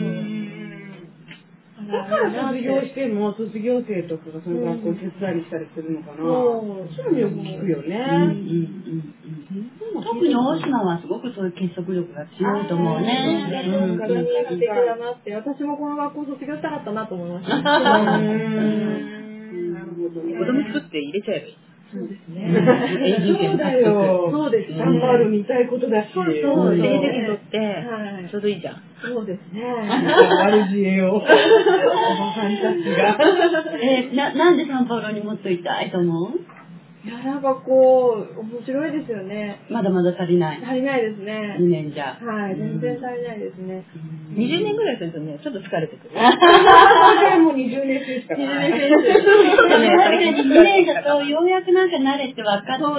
S2: だから卒業しても卒業生とかがその学校を手伝いにしたりするのかな。そういうのよく聞くよね。
S1: 特に大島はすごくそういう結束力が強いと思うね。
S3: 素敵だなって、私もこの学校卒業したかったなと思いました。
S4: なるほど。子供作って入れちゃえばいい。
S3: そうですね。
S2: そうだよ。
S3: そうですね。
S2: サンパウロにいたいことだし。
S4: そう。英語にとってちょうどいいじゃん。
S3: そうですね。
S2: 悪知恵を。おばさんたちが。
S1: なんでサンパウロにもっといたいと思う？
S3: いや、なんかこう、面白いですよね。
S1: まだまだ足りない。
S3: 足りないですね。
S1: 2年じゃ。
S3: はい、全然足りないですね。
S4: 20年ぐらいするとね、ちょっと疲れてくる。
S2: もう20年生したから。
S3: 20年生。
S1: 2年だとようやくなんか慣れて分かって、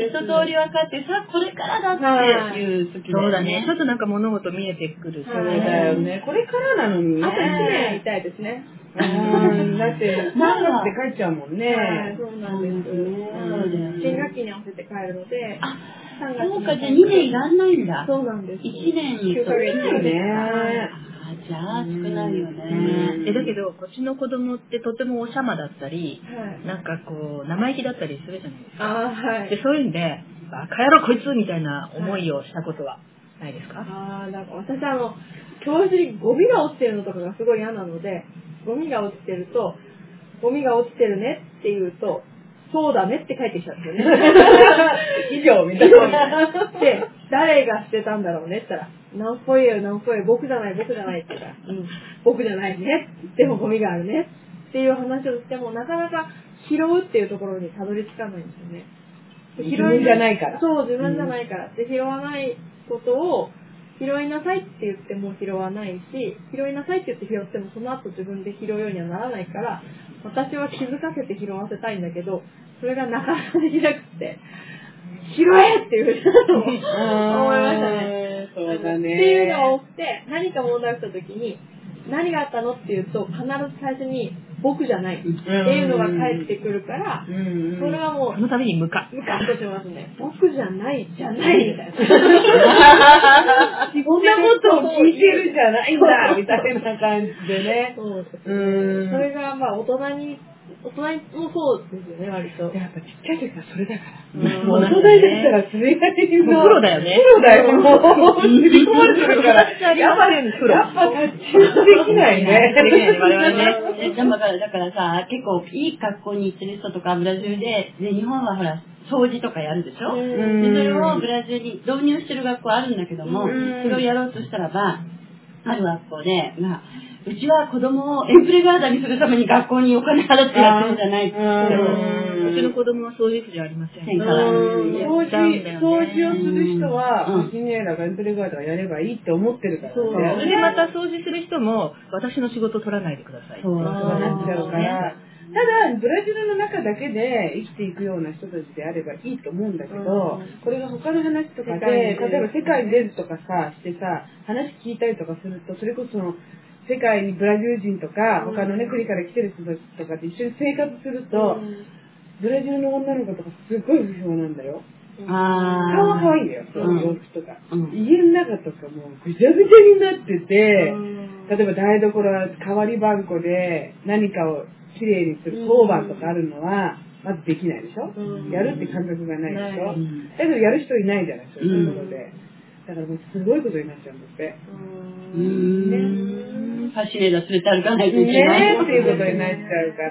S1: 一通り分かって、さあこれからだっていう時
S4: そうだね。ちょっとなんか物事見えてくる。
S2: そうだよね。これからなのにね。
S3: あと1年いたいですね。
S2: だって3月で帰っちゃうもんね。
S3: そうなんです。新学期に合わせて帰るので、
S1: そうか、じゃあ2年いらんないんだ。
S3: そうなんです。
S1: 1年
S3: 9ヶ月
S2: ね。
S1: じゃあ少ないよね。
S4: だけど、こっちの子供ってとてもおしゃまだったり、なんかこう、生意気だったりするじゃないですか。で、そういうんで、バカ野郎こいつみたいな思いをしたことはないですか？
S3: なんか私教室にゴミが落ちてるのとかがすごい嫌なので、ゴミが落ちてると、ゴミが落ちてるねって言うと、そうだねって書いてきちゃうんですよね。
S2: 以上みたいな。
S3: で、誰が捨てたんだろうねって言ったら、何歩よ、僕じゃないって言ったら、僕じゃないね。でもゴミがあるね。っていう話をしても、なかなか拾うっていうところにたどり着かないんですよね。
S2: 自分じゃないから。
S3: そう、自分じゃないから。で、拾わないことを、拾いなさいって言っても拾わないし、拾いなさいって言って拾ってもその後自分で拾うようにはならないから、私は気づかせて拾わせたいんだけど、それがなかなかできなくて、拾えっていうふうに思いましたね。
S2: そうだね。
S3: っていうのが多くて、何か問題が起きた時に、何があったのって言うと、必ず最初に僕じゃないっていうのが返ってくるから、それはもう、
S4: そのためにムカ
S3: ッとしますね。僕じゃないみたいな。そ
S2: んなことを聞いてるじゃないんだみたいな感じでね。
S3: そうですね。それがまあ大人もそうですよね、割と。
S2: やっぱちっちゃい時からそれだから。もう大人になったらそれが
S4: プロだよね。
S2: プロだよ、もう。刷り込まれてるから。やっぱタッチできないね。
S4: できないね、我々ね。
S1: だからさ、結構いい学校に行ってる人とかブラジルで、日本はほら、 掃除とかやるでしょ。でそれをブラジルに導入してる学校あるんだけども、それをやろうとしたらば、ある学校で、うちは子供をエンプレガーダにするために学校にお金払ってやってるんじゃないって。
S4: うちの子供は掃除婦じゃありませんから。
S2: 掃除をする人は、マキネーラがエンプレガーダがやればいいって思ってるからね。
S4: それでまた掃除する人も、私の仕事取らないでください。
S2: そうなっちゃうから。ただ、ブラジルの中だけで生きていくような人たちであればいいと思うんだけど、これが他の話とかで、例えば世界に出るとかさ、してさ、話聞いたりとかすると、それこそ世界にブラジル人とか、他のね、国から来てる人たちとかで一緒に生活すると、ブラジルの女の子とかすごい不評なんだよ。顔は可愛いんだよ、その洋服とか。家の中とかもうぐちゃぐちゃになってて、例えば台所は代わりばんこで何かをきれいにする当番とかあるのは、まずできないでしょ、やるって感覚がないでしょ、だけどやる人いないじゃない、そういうところで。だからもうすごいことになっちゃうんだって。
S1: ファシネーダー連れて歩かないといけない。
S2: っていうことになっちゃうから、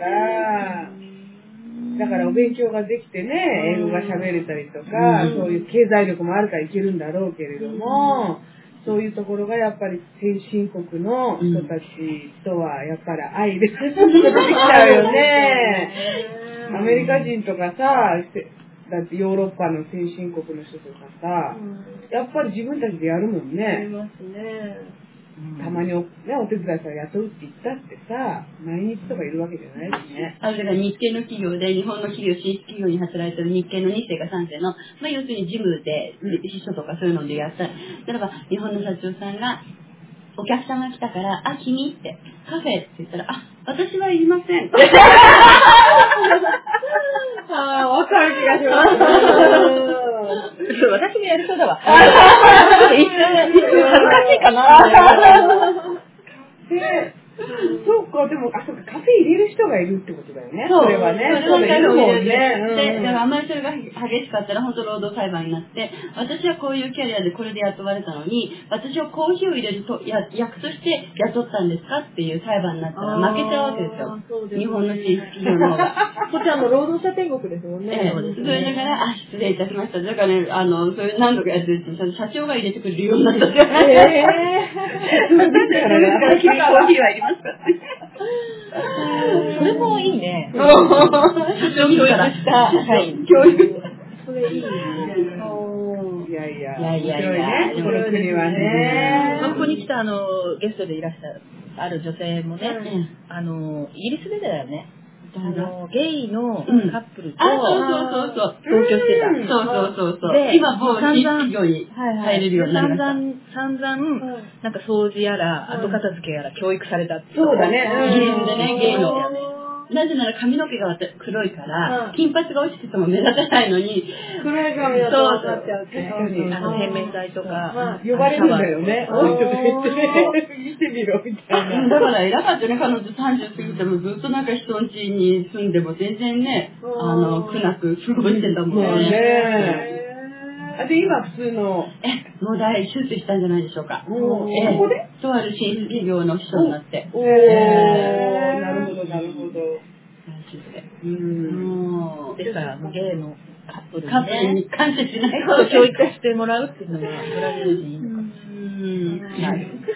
S2: だからお勉強ができてね、英語が喋れたりとか、そういう経済力もあるからいけるんだろうけれども、そういうところがやっぱり先進国の人たちとはやっぱり相入れてきちゃうよね。アメリカ人とかさ、だってヨーロッパの先進国の人とかさ、やっぱり自分たちでやるもんね。
S3: やりますね。
S2: たまにお手伝いさん雇うって言ったってさ、毎日とかいるわけじゃないしね。
S1: あれが日系の企業で、日本の企業、進出企業に働いてる日系の2世か3世の、要するに事務で、秘書とかそういうのでやったら、例えば日本の社長さんが、お客さんが来たから、君って、カフェって言ったら、私はいりません。
S3: わかる気がします。
S4: 私もやりそうだわ。一瞬恥ずかしいかな。
S2: そうか、でも、そうか、カフェ入れる人がいるってことだよね。それはね。
S1: それはいるもんね。だからあんまりそれが激しかったら、本当労働裁判になって、私はこういうキャリアでこれで雇われたのに、私はコーヒーを入れると役として雇ったんですかっていう裁判になったら負けちゃうわけですよ。日本の進出企業の方が。
S3: こっちは労働者天国ですもんね。
S1: それだから、失礼いたしました。だからね、それ何度かやってるうちに、社長が入れてくれるようになったじゃないですか。君コーヒーはいりますか
S4: それもいいね。
S1: 社長教育した。教育。
S3: それいいね。
S2: いやいや、面白いね。この国はね。
S4: ここに来たゲストでいらっしゃる、ある女性もね、イギリスでだよね。ゲイのカップルと同居してた。
S1: そう。で、今もう企業に入れるようになりました。
S4: 散々、なんか掃除やら、後片付けやら教育されたって。
S2: そうだね。
S1: イギリスでね、ゲイの。なぜなら髪の毛が黒いから、金髪が落ちてても目立たないのに、
S3: 黒い髪だと分かっちゃうって。
S4: 洗面台とか、
S2: 呼ばれるんだよね。おいとか言って、見てみろみたいな。
S1: だから偉かったね、彼女30過ぎてもずっとなんか人ん家に住んでも全然ね、苦なく過ごしてたもんね。
S2: で、今普通の。
S1: もう手術したんじゃないでしょうか。
S2: そこで
S1: とある進出企業の秘書になって。
S2: なるほど。
S4: ですから、ゲイのカップル
S1: に感謝しない
S4: ことを教育してもらうっていうのが、ブラジル人いいのかな。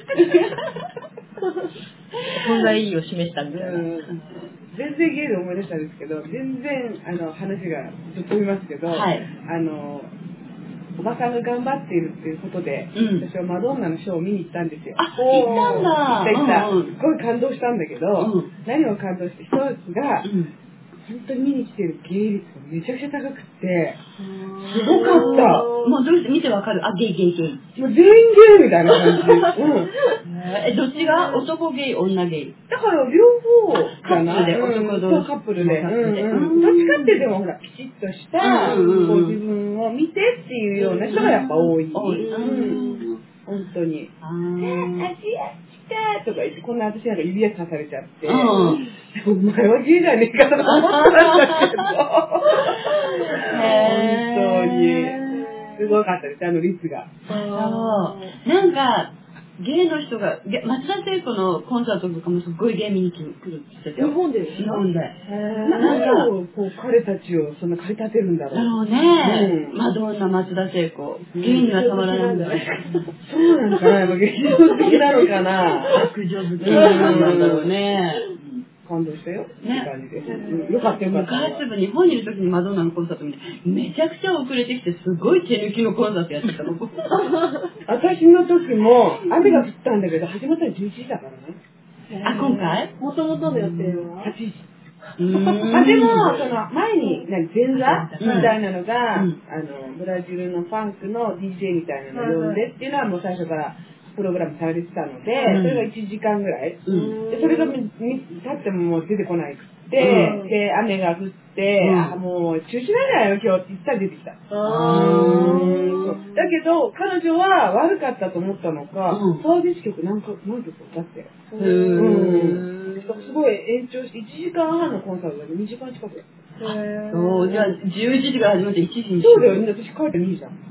S4: 存在意義を示したみたいな。
S2: 全然ゲイで思い出したんですけど、全然話がずっと見ますけど、おばさんが頑張っているっていうことで、私はマドンナのショーを見に行ったんですよ。
S1: 行ったんだ。
S2: 行った。すごい感動したんだけど、何を感動して、一つが、本当に見に来てるゲイ率がめちゃくちゃ高くて、すごかった。
S1: もうどうして見てわかる？ゲイ。
S2: もう全員ゲイみたいな感じ。
S1: どっちが男ゲイ、女ゲイ？
S2: だから両方かな。
S1: 男同士。
S2: カップルで。どっちかってでもほら、きちっとした、自分を見てっていうような人がやっぱ多い。本当に。来たとか言って、こんな私なんか指輪刺されちゃって、お前はゲイじゃねえかと思ったんだけど、本当に、すごかったです、率が。
S1: なんか、 ゲイの人が、松田聖子のコンサートとかもすっごいゲイ見に来るって言ってたよ。
S3: 日本でですか？
S1: 日本で。
S2: 何をこう彼たちをそんな駆り立てるんだろう。
S1: だろうね。マドンナ、松田聖子。ゲイにはたまらないんだよ。
S2: そうなのかな、やっぱ劇場好きなのかな。
S1: 白状好きなんだろうね。
S2: 感動したよ。
S1: ね。
S2: よかったよかった。
S1: 昔日本にいる時にマドンナのコンサート見て、めちゃくちゃ遅れてきて、すごい手抜きのコンサートやってたの。
S2: 私の時も、雨が降ったんだけど、始まったら11時だからね。
S1: あ、今回？
S3: もともとの予定は
S2: 8時。でも、その前に前座みたいなのが、ブラジルのファンクの DJ みたいなのを呼んでっていうのはもう最初からプログラムされてたので、それが1時間ぐらい。でそれが経ってももう出てこないくって、で、雨が降って、もう中止なんだよ今日って言ったら出てきた。だけど、彼女は悪かったと思ったのか、サービス曲何曲歌ってよ。すごい延長して、1時間半のコンサートだけど2時間近くやった。
S1: そう、じゃあ11時から始まって1時に。
S2: そうだよね、私帰っていいじゃん。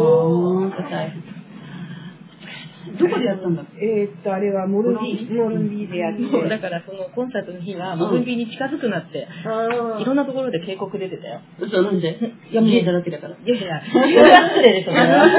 S1: どこでやったんだっけ？
S2: あれはモルンビーでやって。
S4: そう、だからそのコンサートの日はモルンビーに近づくなって、いろんなところで警告出てたよ。
S1: 嘘、なんで？いや、見えただけだから。
S4: いやいや、失礼ですよ。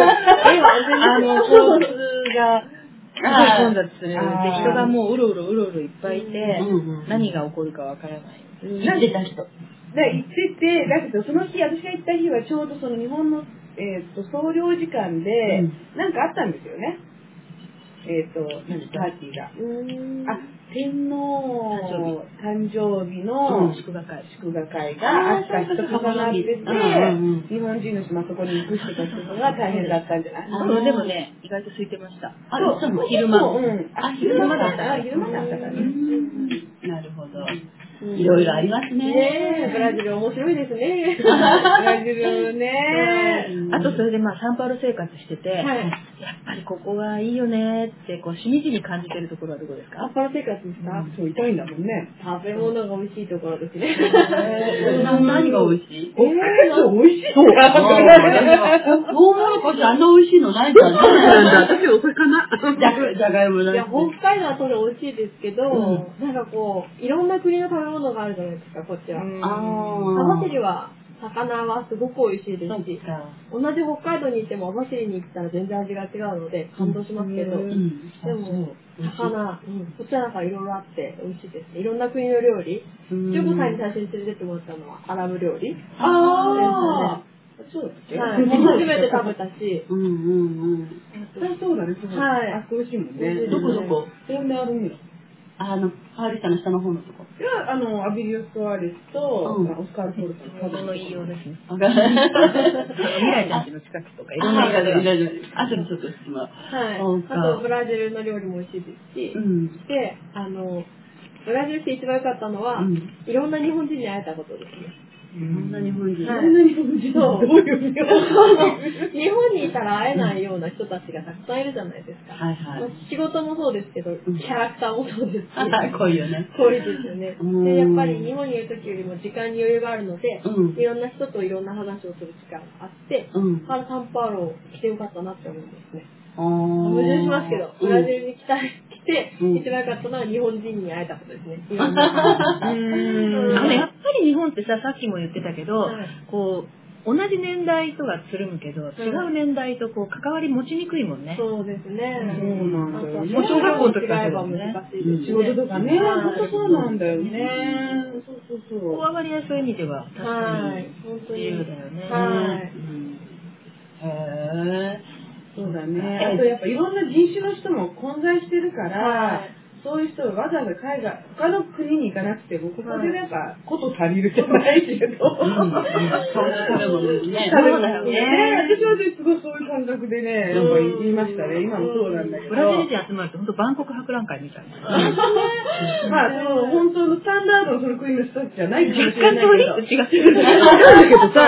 S4: 交通が、混雑する。で、人がもううろうろいっぱいいて、何が起こるかわからない。
S1: なんでた人？
S2: 行ってて、だけどその日、私が行った日はちょうどその日本の、総領事館で、なんかあったんですよね。パーティーが。天皇誕生日の祝賀会があった日と重なってて、日本人の人もそこに行く人たちが大変だったんじゃない？
S4: でもね、意外と空いてました。
S2: 昼間。
S4: 昼間だったからね。
S1: なるほど。いろいろありますね。
S3: ブラジル面白いですね。
S2: ブラジルね。
S4: あとそれでサンパウロ生活してて、やっぱりここがいいよねってしみじみ感じてるところはどこですか？
S3: サンパウロ生活ですか？
S2: そう、痛いんだもんね。
S3: 食べ物が美味しいところですね。
S1: 何が美味しい？
S2: 美味しいそう。
S1: トウモロコシあんな美味しいのないからね。
S2: 私はこれかな。
S1: じゃがいもだ。
S3: いや、北海道はそれ美味しいですけど、なんかいろんな国の食べ物があるじゃないですか、こっちは。網走は、魚はすごく美味しいですし、同じ北海道に行っても網走に行ったら全然味が違うので感動しますけど、でも、魚、こっちはなんかいろいろあって美味しいですね。いろんな国の料理。中古さんに最初に連れてってもらったのはアラブ料理。
S2: そうだっけ？
S3: 初めて食べたし。
S2: そうだね、すごい。美味しいもんね。
S1: どこ？
S2: そんなあるんよ。
S1: パーリスタの下の方のとこ。
S2: いや、アビリオ・スアレスと、オスカル・フォルトの
S4: 子供の言いようですね。未来ちゃんちの近くとかいろんな言い方が。
S1: あとでちょっと質問。
S3: あと、ブラジルの料理も美味しいですし、で、ブラジルって一番良かったのは、いろんな日本人に会えたことですね。
S1: いろんな日本人。
S2: いろんな日本人。どういう意味？
S3: 日本にいたら会えないような人たちがたくさんいるじゃないですか。仕事もそうですけど、キャラクターもそうですし。
S1: 濃いよね。
S3: 濃いですよね。で、やっぱり日本にいる時よりも時間に余裕があるので、いろんな人といろんな話をする機会があって、サンパウロ来てよかったなって思うんですね。矛盾しますけど、ブラジルに来て、一番良かったのは日本人に会えたことですね。
S4: やっぱり日本ってさっきも言ってたけど、同じ年代とはつるむけど、違う年代と関わり持ちにくいもんね。
S3: そうですね。
S2: そうなんだよね。
S3: 小学校の時は難しいですね。
S2: 仕事とかね、本当そうなんだよね。そう。
S4: こわわりはそういう意味では、確かに自由だよね。
S2: へー。そうだね。あとやっぱいろんな人種の人も混在してるから、そういう人はわざわざ他の国に行かなくても、ここでなんか、こと足りるじゃないけど。そう
S1: だよね。
S2: 私はすごいそういう感覚でね、なんか言いましたね。今もそうなんだけど。
S4: ブラジル人集まると本当万国博覧会みたいな。
S2: 本当のスタンダードのその国の人たちじゃないかもしれないけど。
S4: 違ってる。
S2: だけどさ、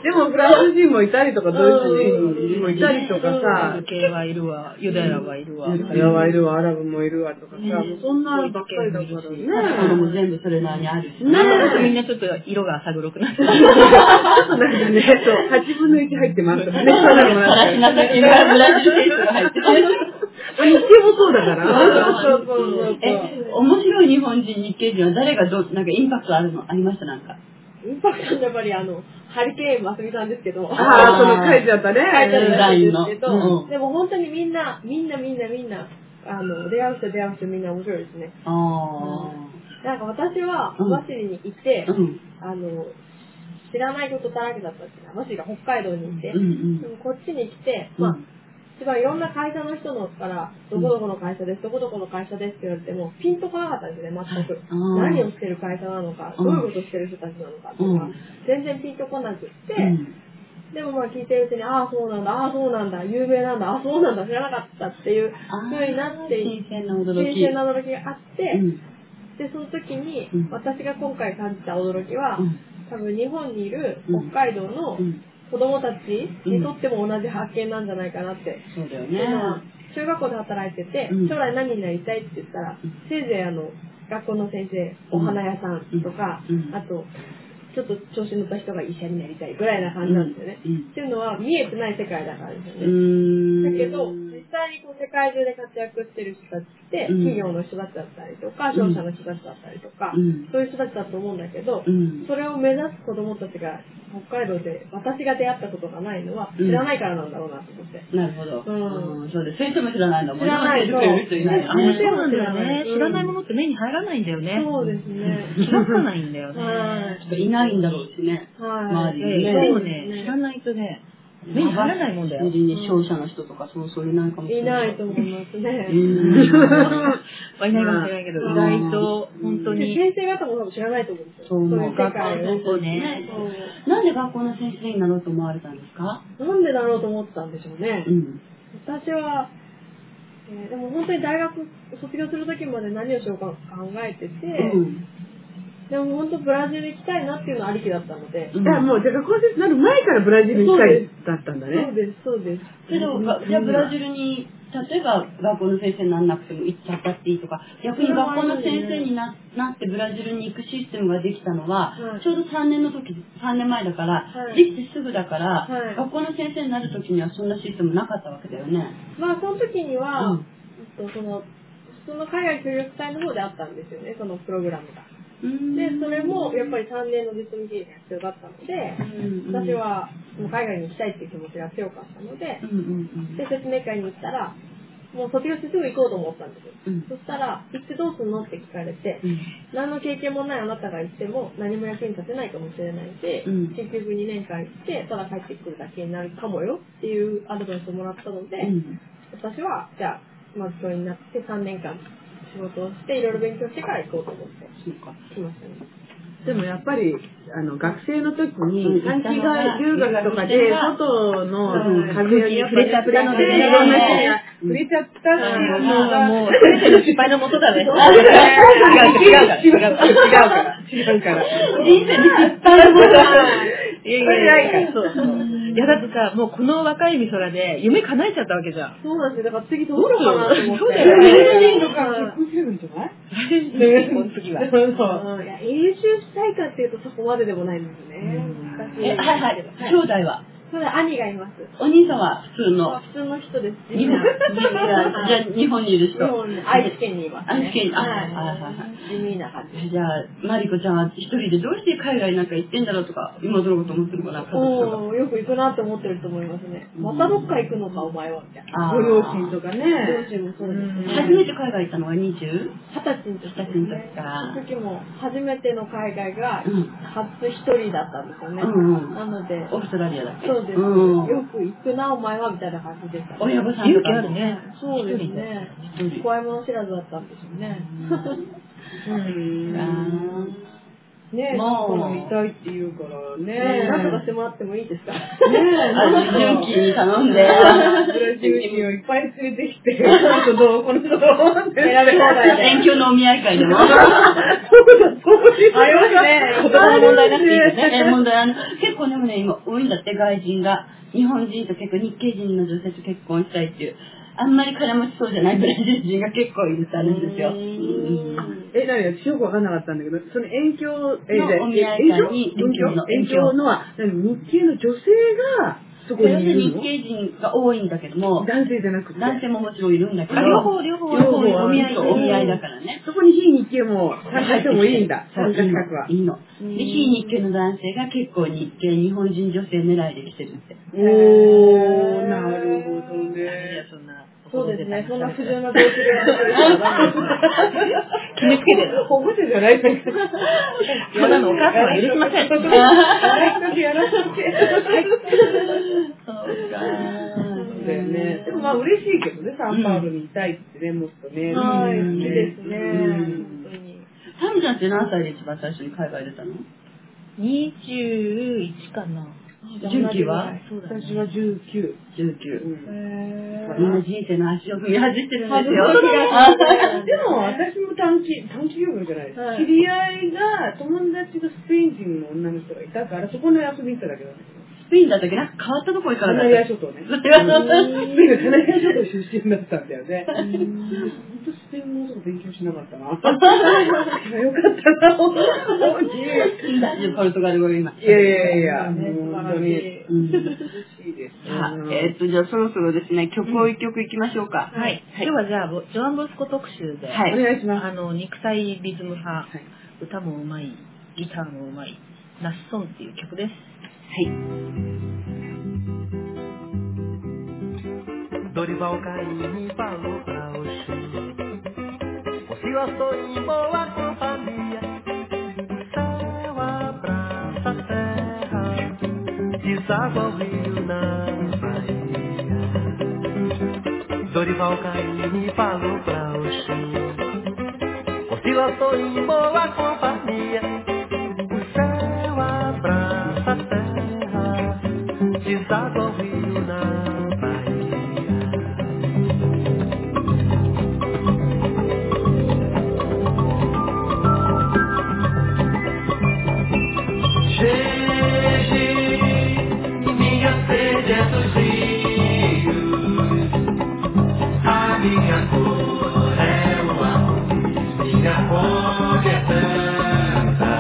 S2: でもフランス人もいたりとか、ドイツ人もいたりとかさ、
S4: 系はいるわ、ユダヤはいるわ。
S2: ユダヤはいるわ、アラブもいるわとかさ、もうそんなばっかりだからね。
S1: もう全部それなりにあるし。
S4: みんなちょっと色が浅黒くなってる。
S2: ちょっとなんかね、そう、8分の1入ってますとかね、そうなのもらって。
S1: ブラジルテイストが入ってる。
S2: 日系もそうだから。
S1: 面白い日本人、日系人は誰がなんかインパクトありましたなんか。
S3: インパクトはやっぱりハリケーンますみさんですけど。
S2: ああ、その書いちゃったね。
S3: 書いちゃったんですけど、でも本当にみんな、出会う人みんな面白いですね。なんか私は網走にいて、知らないことだらけだったんですよ。網走が北海道にいて、でもこっちに来て、一番いろんな会社の人のから、どこどこの会社です、どこどこの会社ですって言われても、ピンとこなかったんですよね、全く。何をしてる会社なのか、どういうことしてる人たちなのかとか、全然ピンとこなくって、でも聞いてるうちに、ああ、そうなんだ、有名なんだ、ああ、そうなんだ、知らなかったっていう風になって、
S1: 新鮮な驚き
S3: があって、で、その時に、私が今回感じた驚きは、多分日本にいる北海道の子供たちにとっても同じ発見なんじゃないかなって。
S1: そうだよね。
S3: 中学校で働いてて、将来何になりたいって言ったら、せいぜい学校の先生、お花屋さんとか、あと、ちょっと調子乗った人が医者になりたいぐらいな感じなんですよね。っていうのは見えてない世界だからですよね。だけど、実際に世界中で活躍してる人たちって、企業の人たちだったりとか、商社の人たちだったりとか、そういう人たちだと思うんだけど、それを目指す子供たちが北海道で私が出会ったことがないのは知らないからなんだろうなと思って。
S1: なるほど。そうです。先生も知らないのも
S3: 知らない
S1: 人いない。
S4: 先生も知らない。知らないものって目に入らないんだよね。
S3: そうですね。
S4: 気がつかないんだよね。
S1: いないんだろうしね。周りにね。
S4: でもね、知らないとね、目に入らないもんだよ。
S1: 商社の人とかそういないかもしれない。
S3: いないと思いますね。
S4: いないかもしれないけど、意外と本当に。
S3: 先生方も多分知らないと思うんですよ。
S1: そういう
S3: 世界を
S1: ね。なんで学校の先生になろうと思われたんですか？
S3: なんでなろうと思ったんでしょうね。私は、でも本当に大学卒業する時まで何をしようか考えてて、でも本当ブラジル行きたいなっていうのはありきだったので。
S2: もう、じゃあ学校先生になる前からブラジルに行きたいだったんだね。
S3: そうです。
S1: けど、じゃあブラジルに、例えば学校の先生にならなくても行っちゃったっていいとか、逆に学校の先生になってブラジルに行くシステムができたのは、ちょうど3年前だから、できてすぐだから、学校の先生になる時にはそんなシステムなかったわけだよね。
S3: その時には、普通の海外協力隊の方であったんですよね、そのプログラムが。で、それもやっぱり3年の実務経験が必要だったので、私は海外に行きたいっていう気持ちが強かったので、で、説明会に行ったら、もう卒業してすぐ行こうと思ったんですよ。そしたら、行ってどうすんのって聞かれて、何の経験もないあなたが行っても何も役に立てないかもしれないし、結局2年間行って、ただ帰ってくるだけになるかもよっていうアドバイスをもらったので、私は、じゃあ、まず教員になって3年間、仕事をしていろいろ勉強してから行こうと思って来ましたね。
S2: でもやっぱり学生の時に短期留学とかで外の風に触れちゃったので、いろんな人が触れちゃったっていうのが
S4: もう全ての失敗のもとだね。違うから。
S2: 人生に失敗のもとだ。
S4: いやだってさ、もうこの若い美空で夢叶えちゃったわけじゃん。
S3: そうなんですよ。だから次どうしようかなと思って。
S4: そうだよね。
S2: 結婚するんじゃない？
S4: 次は。
S3: 永住したいかっていうとそこまででもないんですね。
S1: 兄弟は？
S3: 兄がいます。
S1: お兄さんは普通の
S3: 人です。
S1: じゃあ日本にいる人。
S3: 愛知県にいます。
S1: 愛知県に。
S3: 地味な感じ。
S1: じゃあマリコちゃんは一人でどうして海外なんか行ってんだろうとか今どういうこと思ってるかな。
S3: よく行くなって思ってると思いますね。またどっか行くのかお前はみたいな。
S2: ご両親とかね。
S3: 両親もそうですね。
S1: 初めて海外行ったのは20歳の時
S3: か。その時も初めての海外が初一人だったんですよね。なので
S1: オーストラリアだっけ。
S3: そうです。よく行くなお前はみたいな感じでした。
S1: 親御さんとか
S4: 勇気あるね。
S3: そうですね。怖いもの知らずだったんですよね。
S2: ね、もう見たいって言うからね。
S3: なんとかしてもらってもいいですか？
S1: ね純喜に頼んで。
S2: 純喜をいっぱい連れてきて、この人どうこの人どう選べ放題で。
S1: 遠距のお見合い会でも。
S2: そうありますね。
S4: 言葉の問題なくていいですね。
S1: 問題結構でもね、今多いんだって外人が。日本人と結構日系人の女性と結婚したいっていう。あんまり金持ちそうじゃないブラジル人が結構いるってあるんですよ。
S2: 何私よくわかんなかったんだけど、その遠距
S1: のお見合い会に
S2: 遠距のは日系の女性がそこにいるの？
S1: 日系人が多いんだけども、
S2: 男性じゃなくて
S1: 男性ももちろんいるんだけど、
S4: 両方
S1: お見合いだからね。
S2: そこに非日系も参加してもいいんだ。参加資格は。
S1: いいの。で、非日系の男性が結構日系日本人女性狙いで来てるって。
S2: おー、なるほどね。
S3: そうですね。そんな不純な動機でやってくれたらダメです。
S4: 決めつけてる。
S2: 保護者じゃないんだけど。
S4: そんなのお母さんは許しません。
S2: やらしとけ、やらしとけ。
S1: そうか。
S2: そうだよね。でもまあ嬉しいけどね、サンパウロにいたいってね、もっとね。
S3: はい、好きですね。本当に。
S1: タミちゃんって何歳で一番最初に海外出たの
S4: ？21かな。
S1: 純喜は
S2: 私は19。
S1: みんな人生の足を踏み外してるんですよ。
S2: でも私も短期留学じゃないです。知り合いが友達がスペイン人の女の人がいたからそこの遊びに行っただけなんだけど。
S1: スペインだったっけなんか変わったとこ行かなかった。
S2: カナリア諸島ね。スペインのカナリア諸島出身だったんだよね。本当スペイン語とか勉強しなかったな。よかったな、本当に。
S1: ポルトガル語今。
S2: いや、本当に。嬉しいです。
S1: じゃあそろそろですね、曲を一曲いきましょうか。
S4: はい。今日はじゃあ、ジョアン・ボスコ特集で、
S2: お願いします。
S4: 肉体リズム派、歌もうまい、ギターもうまい、ナッソンっていう曲です。はい。
S5: Dorival Caymmi falou pra Oxum: se eu sou em boa companhia, o céu abraça a terra, deságua o rio na Bahia. Dorival Caymmi falou pra Oxum: se eu sou em boa companhia, o céu abraça a terra, deságua o rio na Bahia. Minha sede é dos rios, a minha cor é o arco-íris, minha fome é tanta.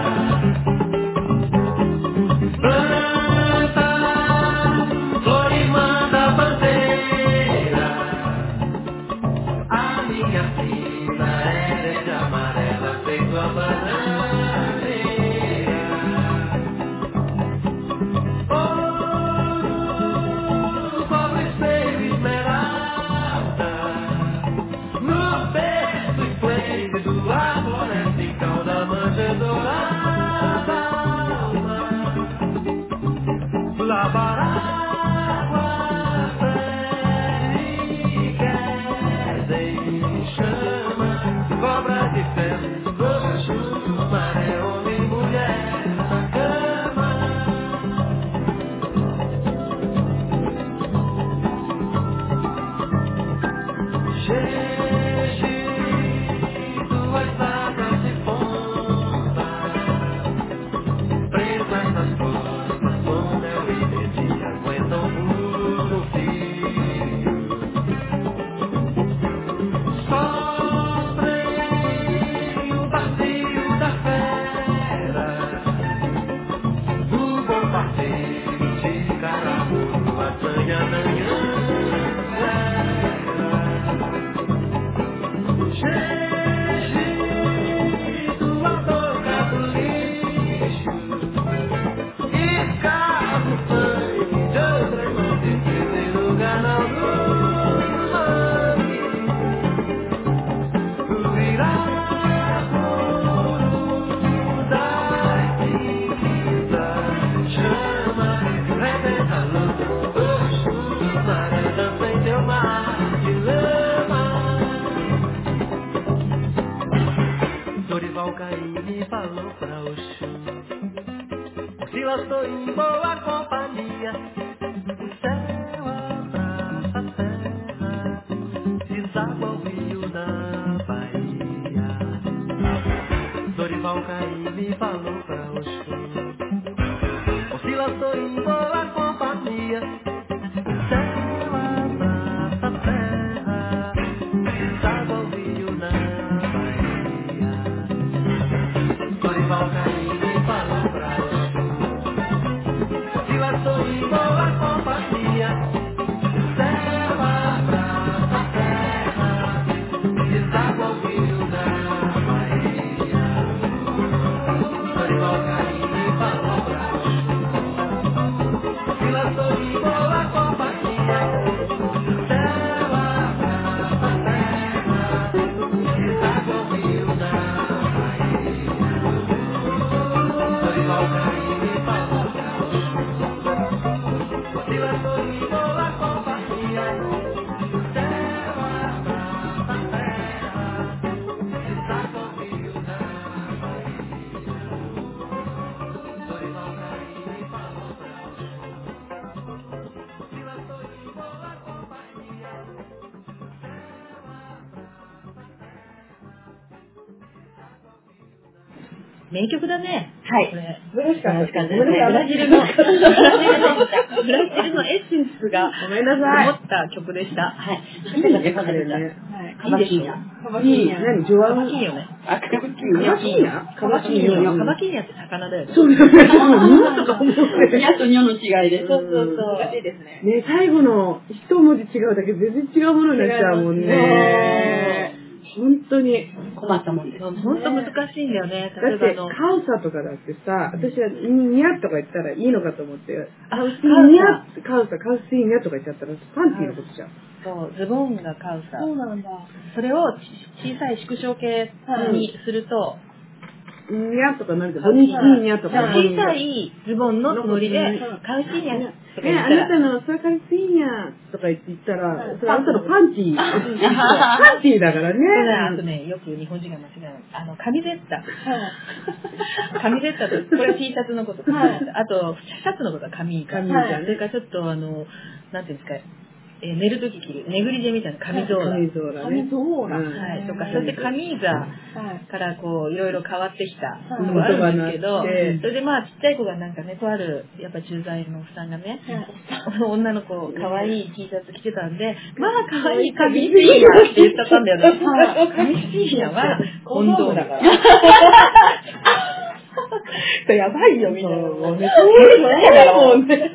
S5: Planta, flor e manda bandeira, a minha sina é verde amarela, feito a banana. Lavar água fresca em chama, cobra de ferro, coxo, maré, homem e mulher na cama. Duas águas de ponta, presas nas costas, como é o Se lá estou em boa companhia, o céu abraça a terra, deságua o rio da Bahia. Dorival Caymmi me falou pra Oxum. Se lá estou em boa companhia, o céu abraça a terra, deságua o rio na Bahia. Dorival Caymmi me falou pra Oxum. Se lá estou em boa companhia, o céu abraça a terra, deságua o rio na Bahia. Dorival Caymmi me falou pra Oxum. Se lá estou em boa companhia, o céu abraça a terra, deságua o rio na Bahia. Dorival Caymmi me falou pra Oxum. Se lá estou em boa companhia, o céu abraça a terra, deságua o rio na Bahia. Dorival Caymmi me falou pra Oxum. Se lá estou em boa companhia, o céu abraça a terra.
S4: 名曲だね。
S1: はい
S4: これ。
S2: 素晴らしかった。
S4: 素晴らしかったですね。ブラジルのエッセンスが
S2: ごめんなさい。
S4: 持った曲でした。
S1: はい。
S2: いいね、これね。
S1: カバキーニャ。
S2: いい。何、ジョアン。
S4: カバキーニョね。
S1: あ、カバキー
S2: カバキーニャ
S4: カバキーニョ。カバキーニャって魚だよね。
S2: そうだね。ニャとか思って。
S1: ニャとニョの違いです。
S3: そうそうそう。難しいですね。
S2: ね、最後の一文字違うだけ全然違うものになっちゃうもんね。本当に。
S1: 困ったもんです。
S4: 本当難しいんだよね。
S2: だって、カウサとかだってさ、私はニャとか言ったらいいのかと思って、カウシーニャ、カウシーニャとか言っちゃったらパンティーのことじゃん。
S4: そう、ズボンがカウサ。
S3: そうなんだ。
S4: それを小さい縮小形にすると、
S2: ニャとかなるけど、ボニシーニャとか。
S4: 小さいズボンのつもりで、カウシーニャとか言った
S2: あな
S4: ら、
S2: たのそれからシーニャとか言ったら、それあなたのパンティー。パンティーだからね。
S4: あとね、よく日本人が間違えない。カミゼッタ。カミゼッタと、これ T シャツのこと。あと、シャツのことはカミータ。それからちょっとなんていうんですか、寝るとき着る、ネグリジェみたいなカミゾーラ。
S2: カミゾーラね。
S4: はい。とか、そしてカミーザからこう、いろいろ変わってきたのがあるんですけど、それでまあ、ちっちゃい子がなんかね、とある、やっぱ駐在のおっさんがね、女の子、可愛い T シャツ着てたんで、まあ、可愛いカミシーニャって言っちゃったんだよね。カミシーニャは、コンドームだから。やばいよ、みんな。もうね、そういうだろうね。そう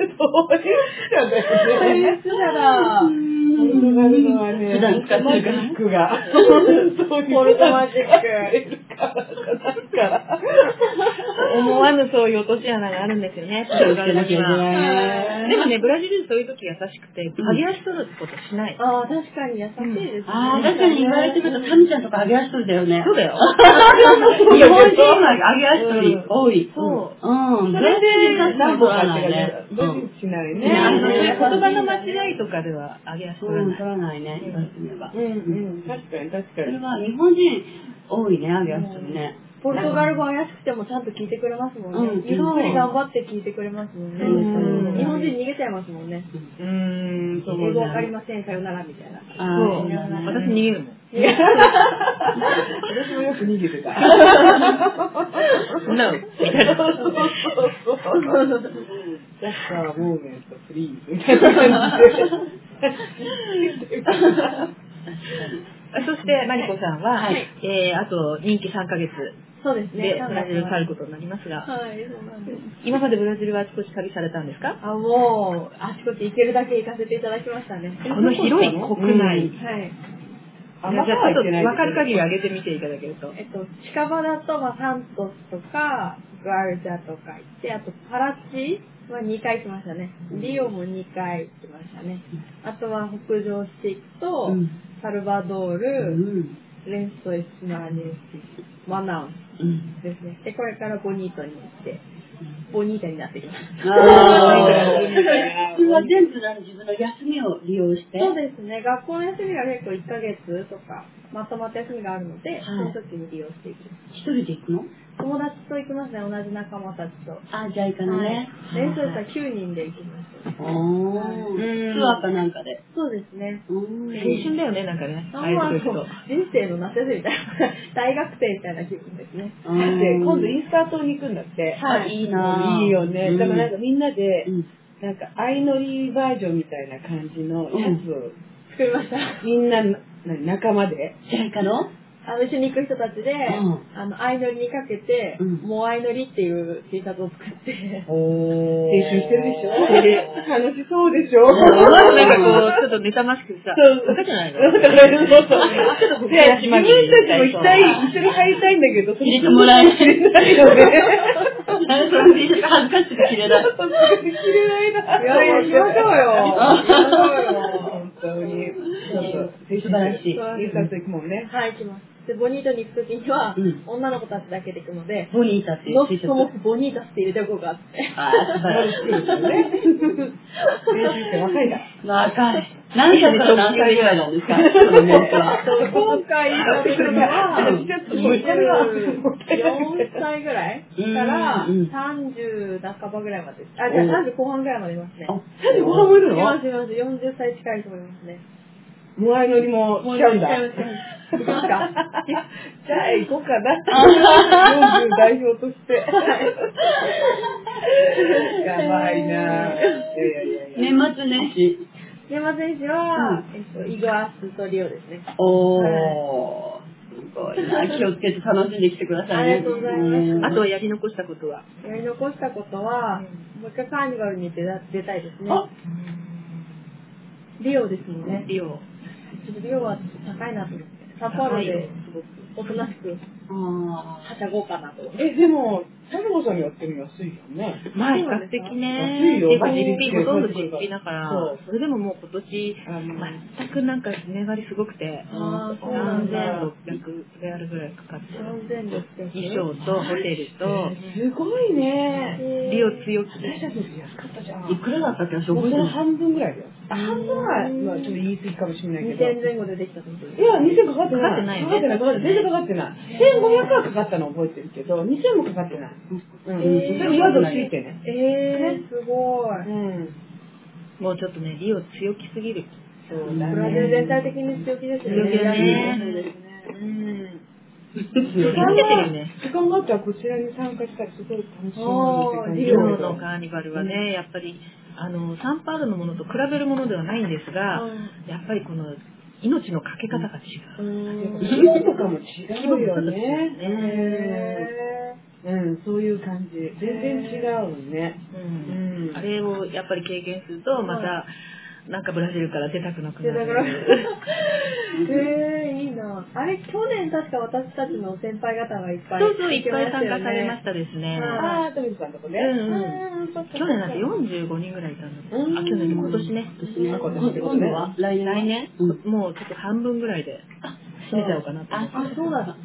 S4: いう
S3: だだ。
S2: ポルトガルのはね、
S1: 普段使ってる
S2: マジックが。
S3: ポルトマジック。
S4: 思わぬそういう落とし穴があるんですよね。ポルトガルには。でもね、ブラジルそういう時優しくて、揚げ足取ることしない。
S3: ああ、確かに優しいですね。
S1: ああ、確かに言われてみると、タミちゃんとか揚げ足取りだよね。
S4: そうだよ。
S1: 日本人は揚げ足取り多い。
S4: そう。
S1: うん。
S2: それで、
S1: 何個取らないね。
S2: しない
S1: ね。
S4: 言葉の間違いとかでは揚げ足取らない。
S1: 取らないね、言われてみれば。
S2: 確かに確か
S1: それ
S2: に。
S1: は日本人多いね、揚げ足取りね。
S3: ポルトガル語怪しくてもちゃんと聞いてくれますもんね。ゆっくり頑張って聞いてくれますもんね。日本人逃げちゃいますもんね。
S2: そう
S3: 英語わかりません、さよならみたいな。
S4: そう。私逃げるもん。
S2: 私もよく逃げてた。
S4: No! みたいな。
S2: サッカー、モーメント、フリーズみたいな感じで。
S4: そして、マリコさんは、あと任期3ヶ月
S3: そうですね。
S4: でブラジルに帰ることになりますが、
S3: はい、そうなんです。
S4: 今までブラジルはあちこち旅されたんですか？
S3: もう、あちこち行けるだけ行かせていただきましたね。
S4: この広い国内。
S3: はい。
S4: じゃあちょっと分かる限り上げてみていただけると。
S3: 近場だと、サントスとか、グアルジャとか行って、あとパラチは2回来ましたね。リオも2回来ましたね。あとは北上していくと、サルバドール、レンソイスナーネス、マナウスですね。で、これからボニートに行って、ボニータになってきます。
S1: それは全部自分の休みを利用して？
S3: そうですね。学校の休みが結構1ヶ月とか、 まとまった休みがあるので、その時に利用していきます。
S1: 一人で行くの？
S3: 友達と行きますね、同じ仲間たちと。
S1: じゃあ行かのね。
S3: 練習したら9人で行きます。
S1: ツアーかなんかで。
S3: そうですね。
S4: 青春だよね、なんかね。
S3: 人生の夏休みみたいな。大学生みたいな気分ですね。
S2: で、今度イースター島に行くんだって。
S1: いいな。
S2: いいよね。だからなんかみんなで、なんか相乗りバージョンみたいな感じのやつを
S3: 作りました。
S2: みんな仲間で。
S1: ジャイカの？
S3: 一緒に行く人たちで、相乗りにかけて、もう相乗りっていう T シャツを作って。
S2: 青春してるでしょ？楽しそうでしょ？
S4: なんかこう、ちょっとネタましくさ、バカじゃないの？
S2: そう。自分たちも一緒に入りたいんだけど、
S1: 入れてもらえないよね。その T シャツ恥ずかしくて着れない。
S2: 着れないな。いや、しましょうよ。本当に。
S1: 素晴らしい。
S2: イースター島行くもんね。
S3: はい、行きます。で、ボニータに行くときには、女の子たちだけで行くので、
S1: ボニータっていう
S3: T シャツ。ノットボニータって入れておこうかって。
S1: 素晴らしいですよね。
S2: 練習して若いだ。
S1: 若い。何歳から何歳ぐらいなんですか？そのメンツは。
S3: 今回行ったのは、4歳ぐらいから30半ばぐらいまで。じゃあ30後半ぐらいまでいますね。
S2: 30後半もいるの？
S3: います。40歳近い人もいますね。
S2: もあいのりもしちゃうんだ。
S3: 行きますか？
S2: じゃあ行こうかな。40代表として。やばいな。
S1: 年末年始。
S3: 年末年始は、イグアスとリオですね。
S1: すごいな。気をつけて楽しんできてくださいね。
S3: ありがとうございます。
S4: あとはやり残したことは？
S3: やり残したことは、もう一回カーニバルに出たいですね。リオですもんね。
S4: リオ。
S3: ちょっとリオは高いなと思って。サッポロですごくおとなしくはしゃごうかなと。
S2: でも、サルゴさんにやってるの安いよね。
S4: まあ、比較的ね。
S2: 安いよ。
S4: 実費、ほとんど実費だから、それでももう今年、全くなんか値上がりすごくて、3600レアルぐらいかかって、衣装とホテルと、
S2: すごいね。
S4: リオ強気。
S2: 私たち安かったじゃん。
S1: いくらだったっけ？
S2: その半分ぐらいだよ。半分は、まあちょっと言い過ぎかもしれないけど。
S3: 2000前後でできたってことです。
S2: いや、2000かかってない。かかってない。全然かかってない。1500はかかったの覚えてるけど、2000もかかってない。それ宿ついてね。
S3: すごい。
S4: もうちょっとね、リオ強気すぎる。
S3: そうだね。ブラジル全体的に強気ですよね。
S4: 強気だね。
S2: 時間があったらこちらに参加したらすごい楽しみ。
S4: リオのカーニバルはね、やっぱりサンパウロのものと比べるものではないんですが、やっぱりこの命のかけ方が違う。
S2: 規模とかも違うよね。そういう感じ。全然違うね。
S4: あれをやっぱり経験すると、また、なんかブラジルから出たくなくなる。
S3: いいな。あれ、去年確か私たちの先輩方がいっぱい。
S4: そう、いっぱい参加されましたですね。
S2: トミさんとこね。
S4: 去年なんて45人ぐらいいたんです。去年で今年ね。
S1: 今度は来年
S4: もうちょっと半分ぐらいで閉めちゃおうかなと思って。
S3: そうだ。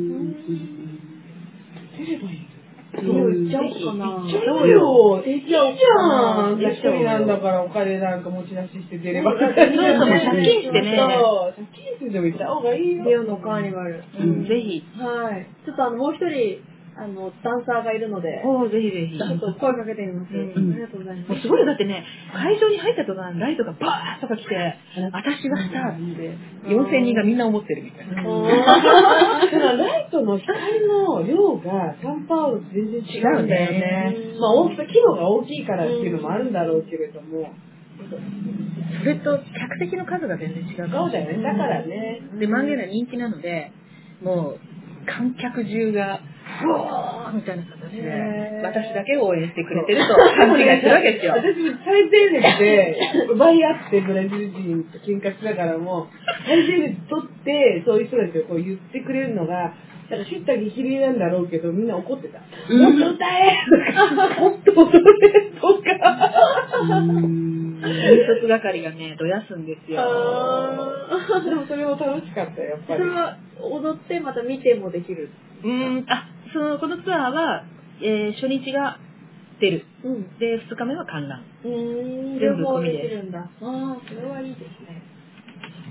S2: 出ればいい。
S3: 行っちゃおうかな。
S2: そうよ。いいじゃん。一人なんだからお金なんか持ち出しして出れば。
S4: そう、借金してね。
S2: 借金してでも行った方がいいよ。
S3: リオのカーニバル。
S4: ぜひ。
S3: はい。ちょっともう一人、ダンサーがいるので。
S4: ぜひぜひ。
S3: ちょっと声かけてみます。ありがとうございます。
S4: すごいよ。だってね、会場に入った途端、ライトがバーッとか来て、私がスターって4000人がみんな思ってるみたいな。
S2: ライトの光の量がサンパウロと全然違うんだよね。まあ大きさ、規模が大きいからっていうのもあるんだろうけれども。
S4: それと客席の数が全然違う。
S2: そうだよね。だからね。
S4: で、マンゲーナ人気なので、もう観客中がうわーみたいな形で私だけを応援してくれてると勘違いするわけですよ。
S2: 私も最前列で奪い合ってブラジル人と喧嘩しながらも最前列取ってそういう人たちがこう言ってくれるのがなんか知った激励なんだろうけどみんな怒ってた。もっと歌えとかもっと踊れとか。
S4: 引率係がねどやすんですよ。
S2: でもそれも楽しかったよやっぱり。
S3: それは踊ってまた見てもできる。
S4: このツアーは、初日が出る。で、2日目は観覧。
S3: 全部込みで。それはいいですね。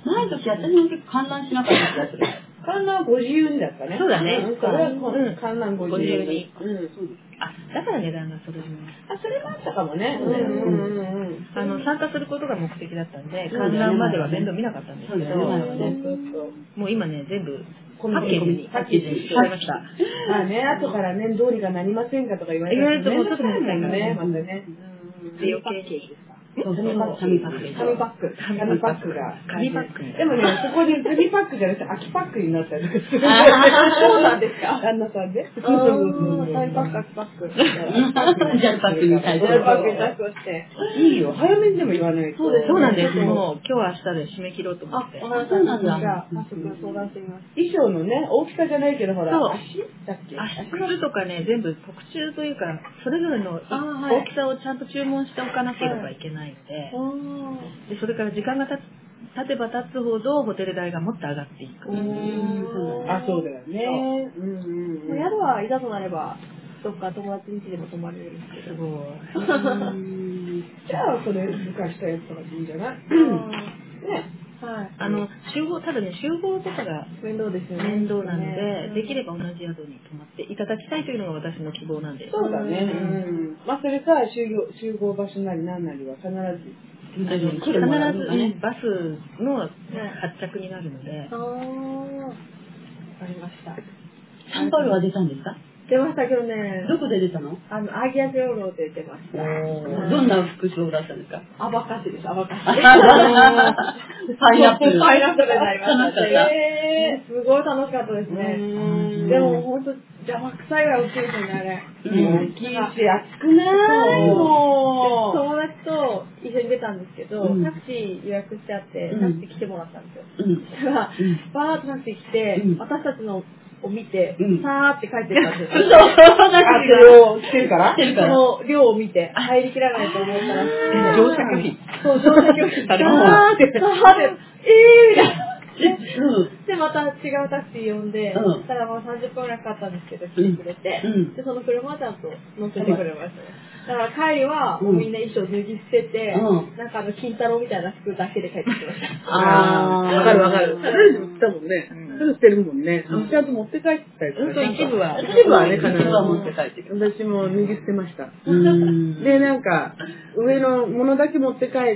S1: 前の時私も結構観覧しなかった気がする。
S2: 観覧ご自由にだったね。
S4: そうだね。
S2: 観覧ご自由に。
S4: あ、だから値段がそれに。
S2: あ、それもあったかもね。
S4: 参加することが目的だったんで、観覧までは面倒見なかったんですけど、もう今ね、全部、パッケージにしちゃいました。
S2: まあね、後からね、どうにかなりませんかとか言われるともうちょっと難しいね、またね。
S4: 利用パッケージですか。
S1: 紙パック。
S2: 紙パックが。でもね、そこで紙パックじゃなくて空きパックになったりとかする。
S3: そうなんですか。
S2: 旦那さんで。
S3: 紙パック、空きパック。
S1: ジャルパックに対して。
S3: ジャルパックに対して。
S2: いいよ、早めにでも言わないと。
S4: そうなんです。もう今日明日で締め切ろうと思って。
S1: そうなんだ。
S3: じゃあ、早速相談してみます。
S2: 衣装のね、大きさじゃないけど、ほら、足だっけ？
S4: 足とかね、全部特注というか、それぞれの大きさをちゃんと注文しておかなければいけないので、それから時間が経てば経つほどホテル代がもっと上がっていく。
S2: あ、そうだよね。
S3: 宿はいざとなれば、どっか友達ん家でも泊まれるんですけど。
S4: すごい。
S2: じゃあ、それ、昔したやつとかでいいんじゃないね。
S3: はい。
S4: ただね、集合とかが
S3: 面倒ですよね。
S4: 面倒なので、できれば同じ宿に泊まっていただきたいというのが私の希望なんです。
S2: そうだね。まあ、それから集合場所なり何なりは必ず、
S4: 必ずね、バスの発着になるので。
S3: わかりました。
S1: サンパウロは出たんですか？
S3: 出ましたけどね。
S1: どこで出たの？
S3: アギアジョーロで出ました。
S1: どんな服装だったんですか？
S3: アバカシです、アバカシ。
S1: パイナップル。
S3: パイナップルになりましたね。すごい楽しかったですね。でも本当邪魔くさいぐらい大きいですよね、あれ。
S2: 大きいし、暑くないもう。
S3: 友達と一緒に出たんですけど、タクシー予約してあって、タクシー来てもらったんですよ。そしたら、バーッとタクシー来て、私たちのを見て、さーって帰ってったんですよ。
S2: それを着てるから
S3: その量を見て、入りきらないと思ったら、
S4: 乗車拒否。
S3: そう、乗車拒否。さーって、みたいな。で、また違うタクシー呼んで、そしたらまあ30分くらいかかったんですけど、来てくれて、で、その車はちゃんと乗せてくれましたね。だから帰りは、もうみんな衣装脱ぎ捨てて、なんか金太郎みたいな服だけで帰ってきました。
S2: わかるわかる。それ言ったもんね。すぐ捨てるもんね。ちゃんと持って帰ったりとか。
S4: 一部は
S2: ね、必ず持って帰ってくる。私も脱ぎ捨てました。で、なんか、上のものだけ持って帰って、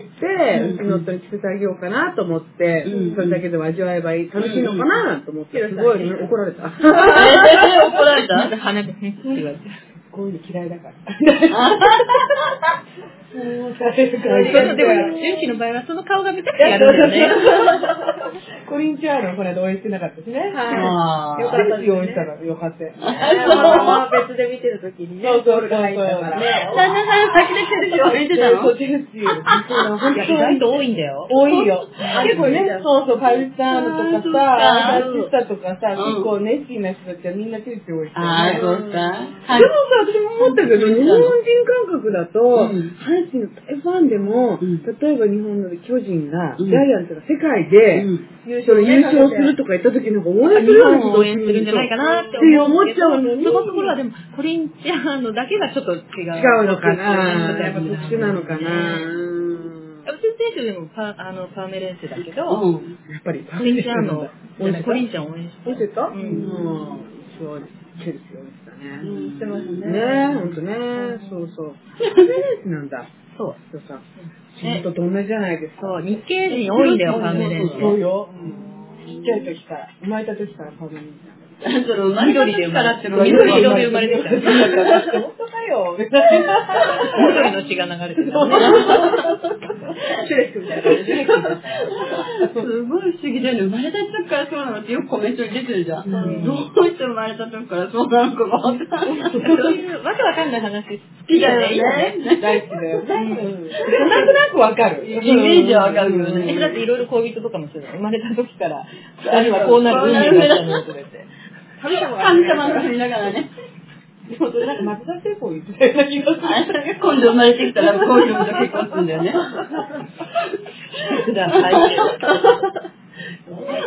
S2: うちの夫に着せてあげようかなと思って、それだけでも味わえばいい、楽しいのかなと思って、すごい怒られた。
S1: 怒られた？
S4: 鼻でねって言われて。
S2: こういうの嫌いだから。
S4: でも、純喜の場合はその顔が見たくてやるんだよね。
S2: コリンチャーノこれで応援してなかったしね。
S3: はい。よかったです。
S2: 応援したのよかった。
S3: まあ別で見てるときにね、ゴールが入ったから。
S1: 旦那さん先でチェルシーを見てたの？
S2: そう、チェルシー。
S4: 意外と多いんだよ。
S2: 多いよ。結構ね、そうパルサーノとかさ、アーティスタとかさ、結構熱心な人たちはみんなチェルシー多い。
S1: ああ、そうか。
S2: でもさ、私も思ったけど、日本人感覚だと、阪神の大ファンでも、例えば日本の巨人が、ジャイアンツが世界で優勝するとか言った時なんか応援するような
S4: 応援するんじゃないかなって思っちゃうのに、そのところはでもコリンチャーノだけがちょっと違う
S2: のかな、やっぱ特殊なのかな。
S4: うちの選手でもパーメレンセだけど、
S2: やっぱり
S4: コリンチャーノ、コリンチャー応援して
S2: た。そうチェルシー応援したね。
S3: してますね。
S2: ね、ほんとね。そうそう。パーメレンセなんだ。
S4: そう。
S2: さ、仕事と同じじゃないですか。
S4: そう、日系人多いんだよ、パーメレンセ。
S2: そうよ。ちっちゃい時から、生まれた時からパーメレンセ。
S4: 緑で生まれてる。緑色で生まれてた。
S2: 本当かよ。
S4: 緑の血が流れてる。
S2: シュレックみたいな感じで。
S1: すごい不思議だよね。生まれた時からそうなのってよくコメントに出てるじゃん。どうして生まれた時からそうなのかが分かんない。
S4: そういうわけわかんない話好きだよね。
S2: 大好きだよね。なんとなくわかる。
S1: イメージはわかるよね。
S4: だっていろいろ恋人とかもするの。生まれた時から二人はこうなる運命だったのとか言って。
S1: 神様の振りながらね。
S2: でもそれなんか松田聖子言ってたような気がする。
S1: 今度生まれてきたらこういうのと結婚するんだよね。
S3: そ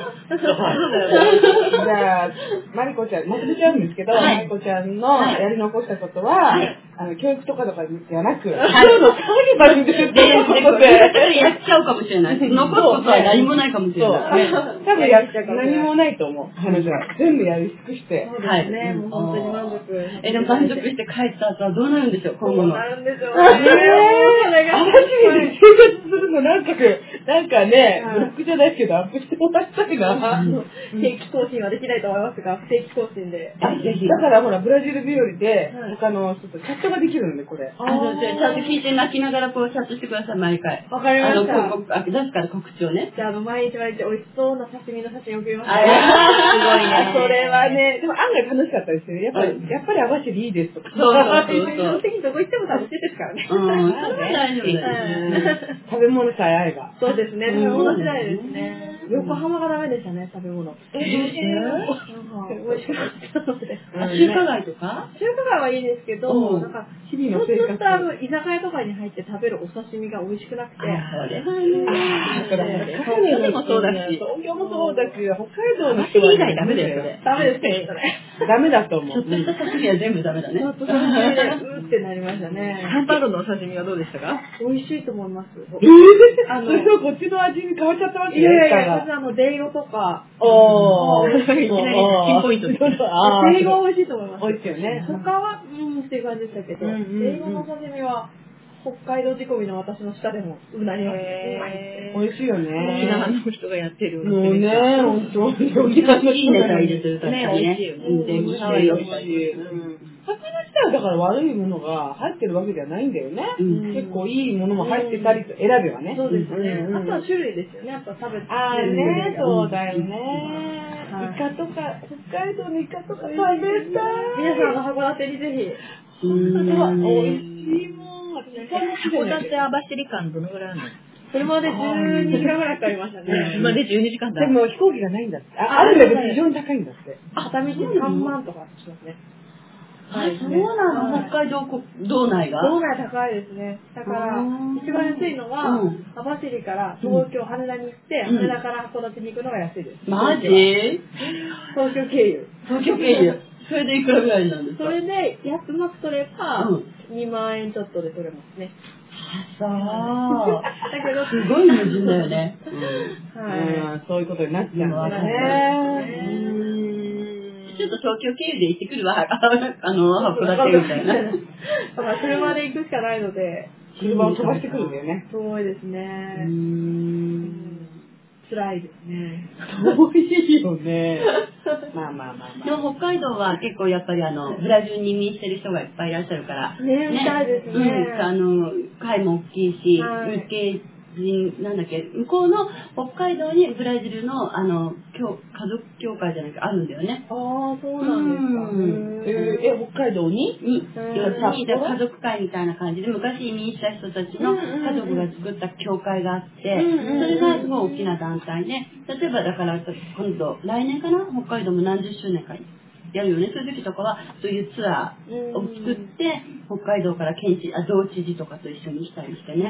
S2: じゃあ、マリコちゃん、まとめちゃうんですけど、マリコちゃんのやり残したことは、教育とかじゃなく、そういうのカーニバルに出てることで。
S1: やっちゃうかもしれない。残すことは何もないかもしれない。
S2: 多分何もないと思う。彼女は。全部やり尽くして。
S3: そうですね。もう本当に満足。
S1: でも満足して帰った後はどうなるんでしょう、今後の。
S3: どうなるんでしょうね。
S2: 網走で生活するのなんかね、ブロックじゃないけどアップしてもらいたいな。
S3: 定期更新はできないと思いますが、不定期更新で。
S1: ぜひ。
S2: だからほら、ブラジル日和で、他の人とチャットができるんで、これ。
S1: ちゃんと聞いて泣きながらこうチャットしてください、毎回。
S3: わかりました。
S1: 出すから告知をね。
S3: じゃあ、毎日美味しそうな刺身の写真送ります。
S1: すごいね。
S2: それはね、でも案外楽しかったですよね。やっぱり網走いいですとか。
S1: そう。
S3: 基本的にどこ行っても楽しいですからね。
S1: それは大丈夫だよ。
S2: 食べ物さえ合えば。
S3: そうですね、食べ物次第ですね。横浜がダメでしたね、食べ物。
S1: どうして
S3: 美味しくなったので。
S1: 中華街とか
S3: 中華街はいいですけど、なんか、
S2: 日々の生活。
S3: 居酒屋とかに入って食べるお刺身が美味しくなくて。
S1: それはね。
S2: 東京もそうだし、北海道の人
S1: 以外ダメだよ、それ。
S3: ダメですね、それ。
S2: ダメだと思う。
S1: ちょっとした刺身は全部ダメだね。
S3: ちょっと刺身で、うってなりましたね。
S4: ハンバーグのお刺身はどうでしたか？
S3: 美味しいと思います。
S2: それはこっちの味に変わっちゃったわけ
S3: いやいや、私デイゴとか。
S4: いきなりピンポイントで。
S3: デイゴは美味しいと思います。
S2: 美味しいよね。
S3: 他は、っていう感じでしたけど、デイゴの刺身は、北海道仕込みの私の舌でもうなります。
S2: 美味しいよね。
S4: 沖縄の人がやってる。
S2: もうね、本当に沖縄の
S1: いいネタ入れてるから
S4: ね。美味しいよね。
S2: 美味しい。魚自体はだから悪いものが入ってるわけではないんだよね。結構いいものも入ってたりと選べばね。
S3: そうですね。あとは種類ですよね。やっぱ食べて
S2: ね、そうだよね。イカとか、北海道のイカとか食べたい。
S3: 皆さん函館にぜひ。
S2: 美味しいもん。
S4: 函館網走間どのぐらいあるの？
S3: 車で12時間ぐらいかかりましたね。
S4: 車で12時間だ。
S2: でも飛行機がないんだって。あるんだけど非常に高いんだって。
S3: 片道3万とかしますね。
S1: そうなの、北海道道内が？
S3: 道内高いですね。だから、一番安いのは、網走から東京、羽田に行って、羽田から函館に行くのが安いです。
S1: マジ？
S3: 東京経由。
S1: 東京経由。それでいくらぐらいなんですか？
S3: それで安く取れば、2万円ちょっとで取れますね。
S1: そう。
S3: だけど、
S1: すごい矛盾だよね。
S2: そういうことになっちゃうんだね。
S1: ちょっと東京経由で行ってくるわ、函館みたいな。
S3: 車で行くしかないので。
S2: 車を飛ばしてくるんだよね。
S3: 遠いですね。辛いですね。
S2: 遠いよね。まあ。
S1: でも北海道は結構やっぱりブラジルに移民してる人がいっぱいいらっしゃるから。
S3: ね、みたいですね。
S1: 会も大きいし、日系人、なんだっけ、向こうの北海道にブラジルの家族協会じゃないかあるんだよね。
S3: ああ、そうなんですか。
S2: 北海道に
S1: 家族会みたいな感じで、昔移民した人たちの家族が作った協会があって、それがすごい大きな団体で、例えばだから今度、来年かな、北海道も何十周年かやるよね。そういう時とかは、そういうツアーを作って、北海道から道知事とかと一緒に来たりしてね。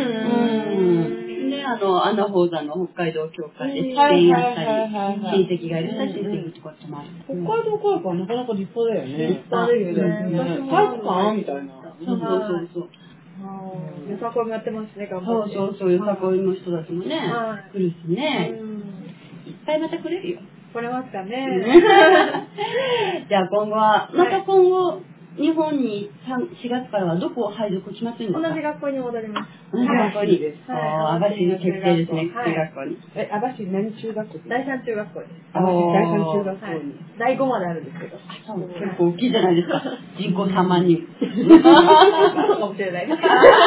S1: で、アナホーザの北海道協会で支援やったり、親戚がいる人は親戚とか泊まる。
S2: 北海道協会はなかなか立派だよね。
S3: 立派ですね。
S2: 体育館みたいな。
S3: そう。よさこいもやってますね、頑張って。
S1: そう、よさこいの人たちもね、来るしね。いっぱいまた来れるよ。
S3: 来れますかね。
S1: じゃあ今後は、また今後、日本に4月からはどこを配属決まってるんですか？
S3: 同じ学校に戻ります。
S1: 同じ学校に。網走に決定ですね、中学校に。
S2: 網走何中学校？
S3: 第三中学校です。
S2: 第三中学校に。
S3: 第5まであるんですけど。
S1: 結構大きいじゃないですか。人口3万人。
S3: そうかもしれないです。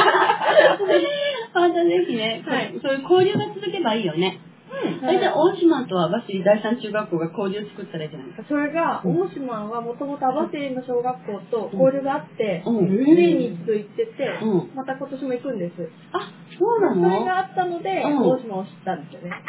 S1: またぜひね、そういう交流が続けばいいよね。大体大島と網走第三中学校が交流作ったらいいじゃないですか。
S3: それが、大島はもともと網走の小学校と交流があって、年に一度行ってて、また今年も行くんです。
S1: あ、そうなの？
S3: それがあったので、大島を知ったんですよね。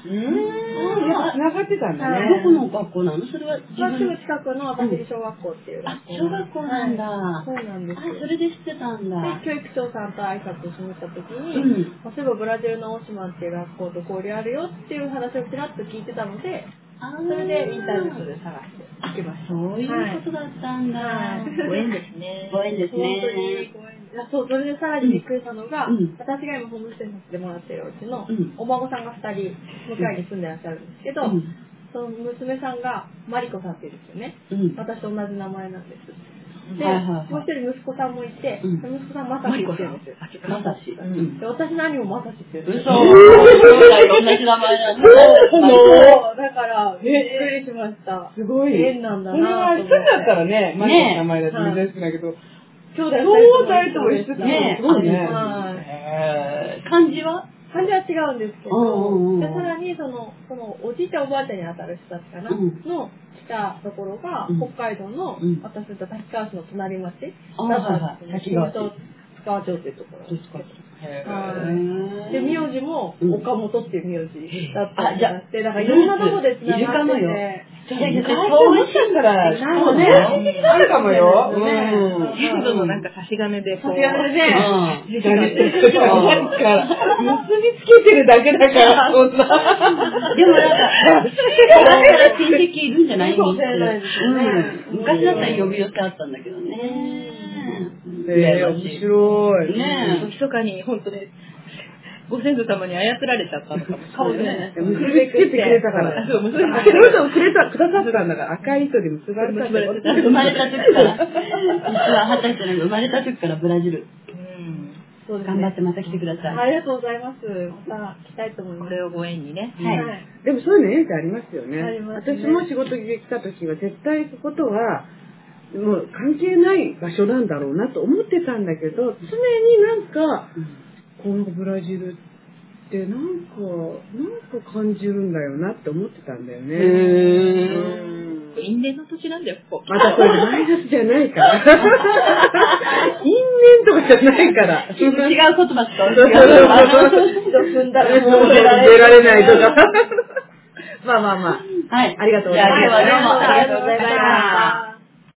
S2: 繋がってたんだね。
S1: どこの学校なの？それは
S3: すぐ近くの網走小学校っていう学校。
S1: 小学校なんだ。
S3: そうなんですよ。
S1: それで知ってたんだ。
S3: で、教育長さんと挨拶をしに行った時に、すぐブラジルのオシマンっていう学校と交流あるよっていう話をちらっと聞いてたので、それでインターネットで探して行きました。
S1: そういうことだったんだ。
S4: ご縁ですね。
S1: ご縁ですね。
S3: 本当にご縁。そう、それでさらにびっくりしたのが、私が今ホームステイさせてもらってるうちのお孫さんが2人、向かいに住んでらっしゃるんですけど、その娘さんがマリコさんっていうんですよね。私と同じ名前なんです。で、もう一人息子さんもいて、息子さんマサシって言うんですよ。
S1: マサシ。
S3: で、私何もマサシって言うんです
S1: よ。同じ名前なんだ。
S3: だから、びっくりしました。
S2: すごい。
S3: 縁なんだな。
S2: これは一緒だったらね、マリコの名前だと珍しくないけど、
S3: 兄弟
S2: とも一緒だね。すごいね。
S1: 漢字は
S3: 漢字は違うんですけど、で、さらにそのおじいちゃんおばあちゃんに当たる人たちかな、の来たところが、北海道の、私たち滝川市の隣町だったんですよ。津川町っていうところですけど。で、名字も岡本っていう名字だったりして、だからいろんなとこで繋がってて。
S1: そう美味しいから、
S2: そうね。あるかもよ。
S4: 全部のなんか差し金でこう。
S3: 差し金で。
S2: 結びつけてるだけだから、そんな。
S1: でもなんか、親戚いるんじゃないの？昔だったら呼び寄せあったんだけどね。
S2: 面白い。
S4: ねえ。密かに本当にご先祖様に操られちゃったのかもしれないね。
S2: 結びつけてくれたから。そう、結びつけてくださったんだから、赤い糸で結ばれた。
S1: 生まれた時から。実は20歳の生まれた時からブラジル。頑張ってまた来てください。
S3: ありがとうございます。また来たいと思います。
S4: これをご縁にね。
S1: はい。
S2: でもそういうの縁ってありますよね。
S3: ありますね。
S2: 私も仕事で来た時は絶対そことは、もう関係ない場所なんだろうなと思ってたんだけど、常になんか、このブラジルってなんか感じるんだよなって思ってたんだよね。
S4: 因縁の土地なんだよ、ここ。
S2: またこれマイナスじゃないから。因縁とかじゃないから。
S1: 違う言葉使う。
S3: 踏んだらもう出
S2: られないとか。まあ。
S1: はい。
S2: ありがとうございます。
S1: 今日はどうもありがとうございました。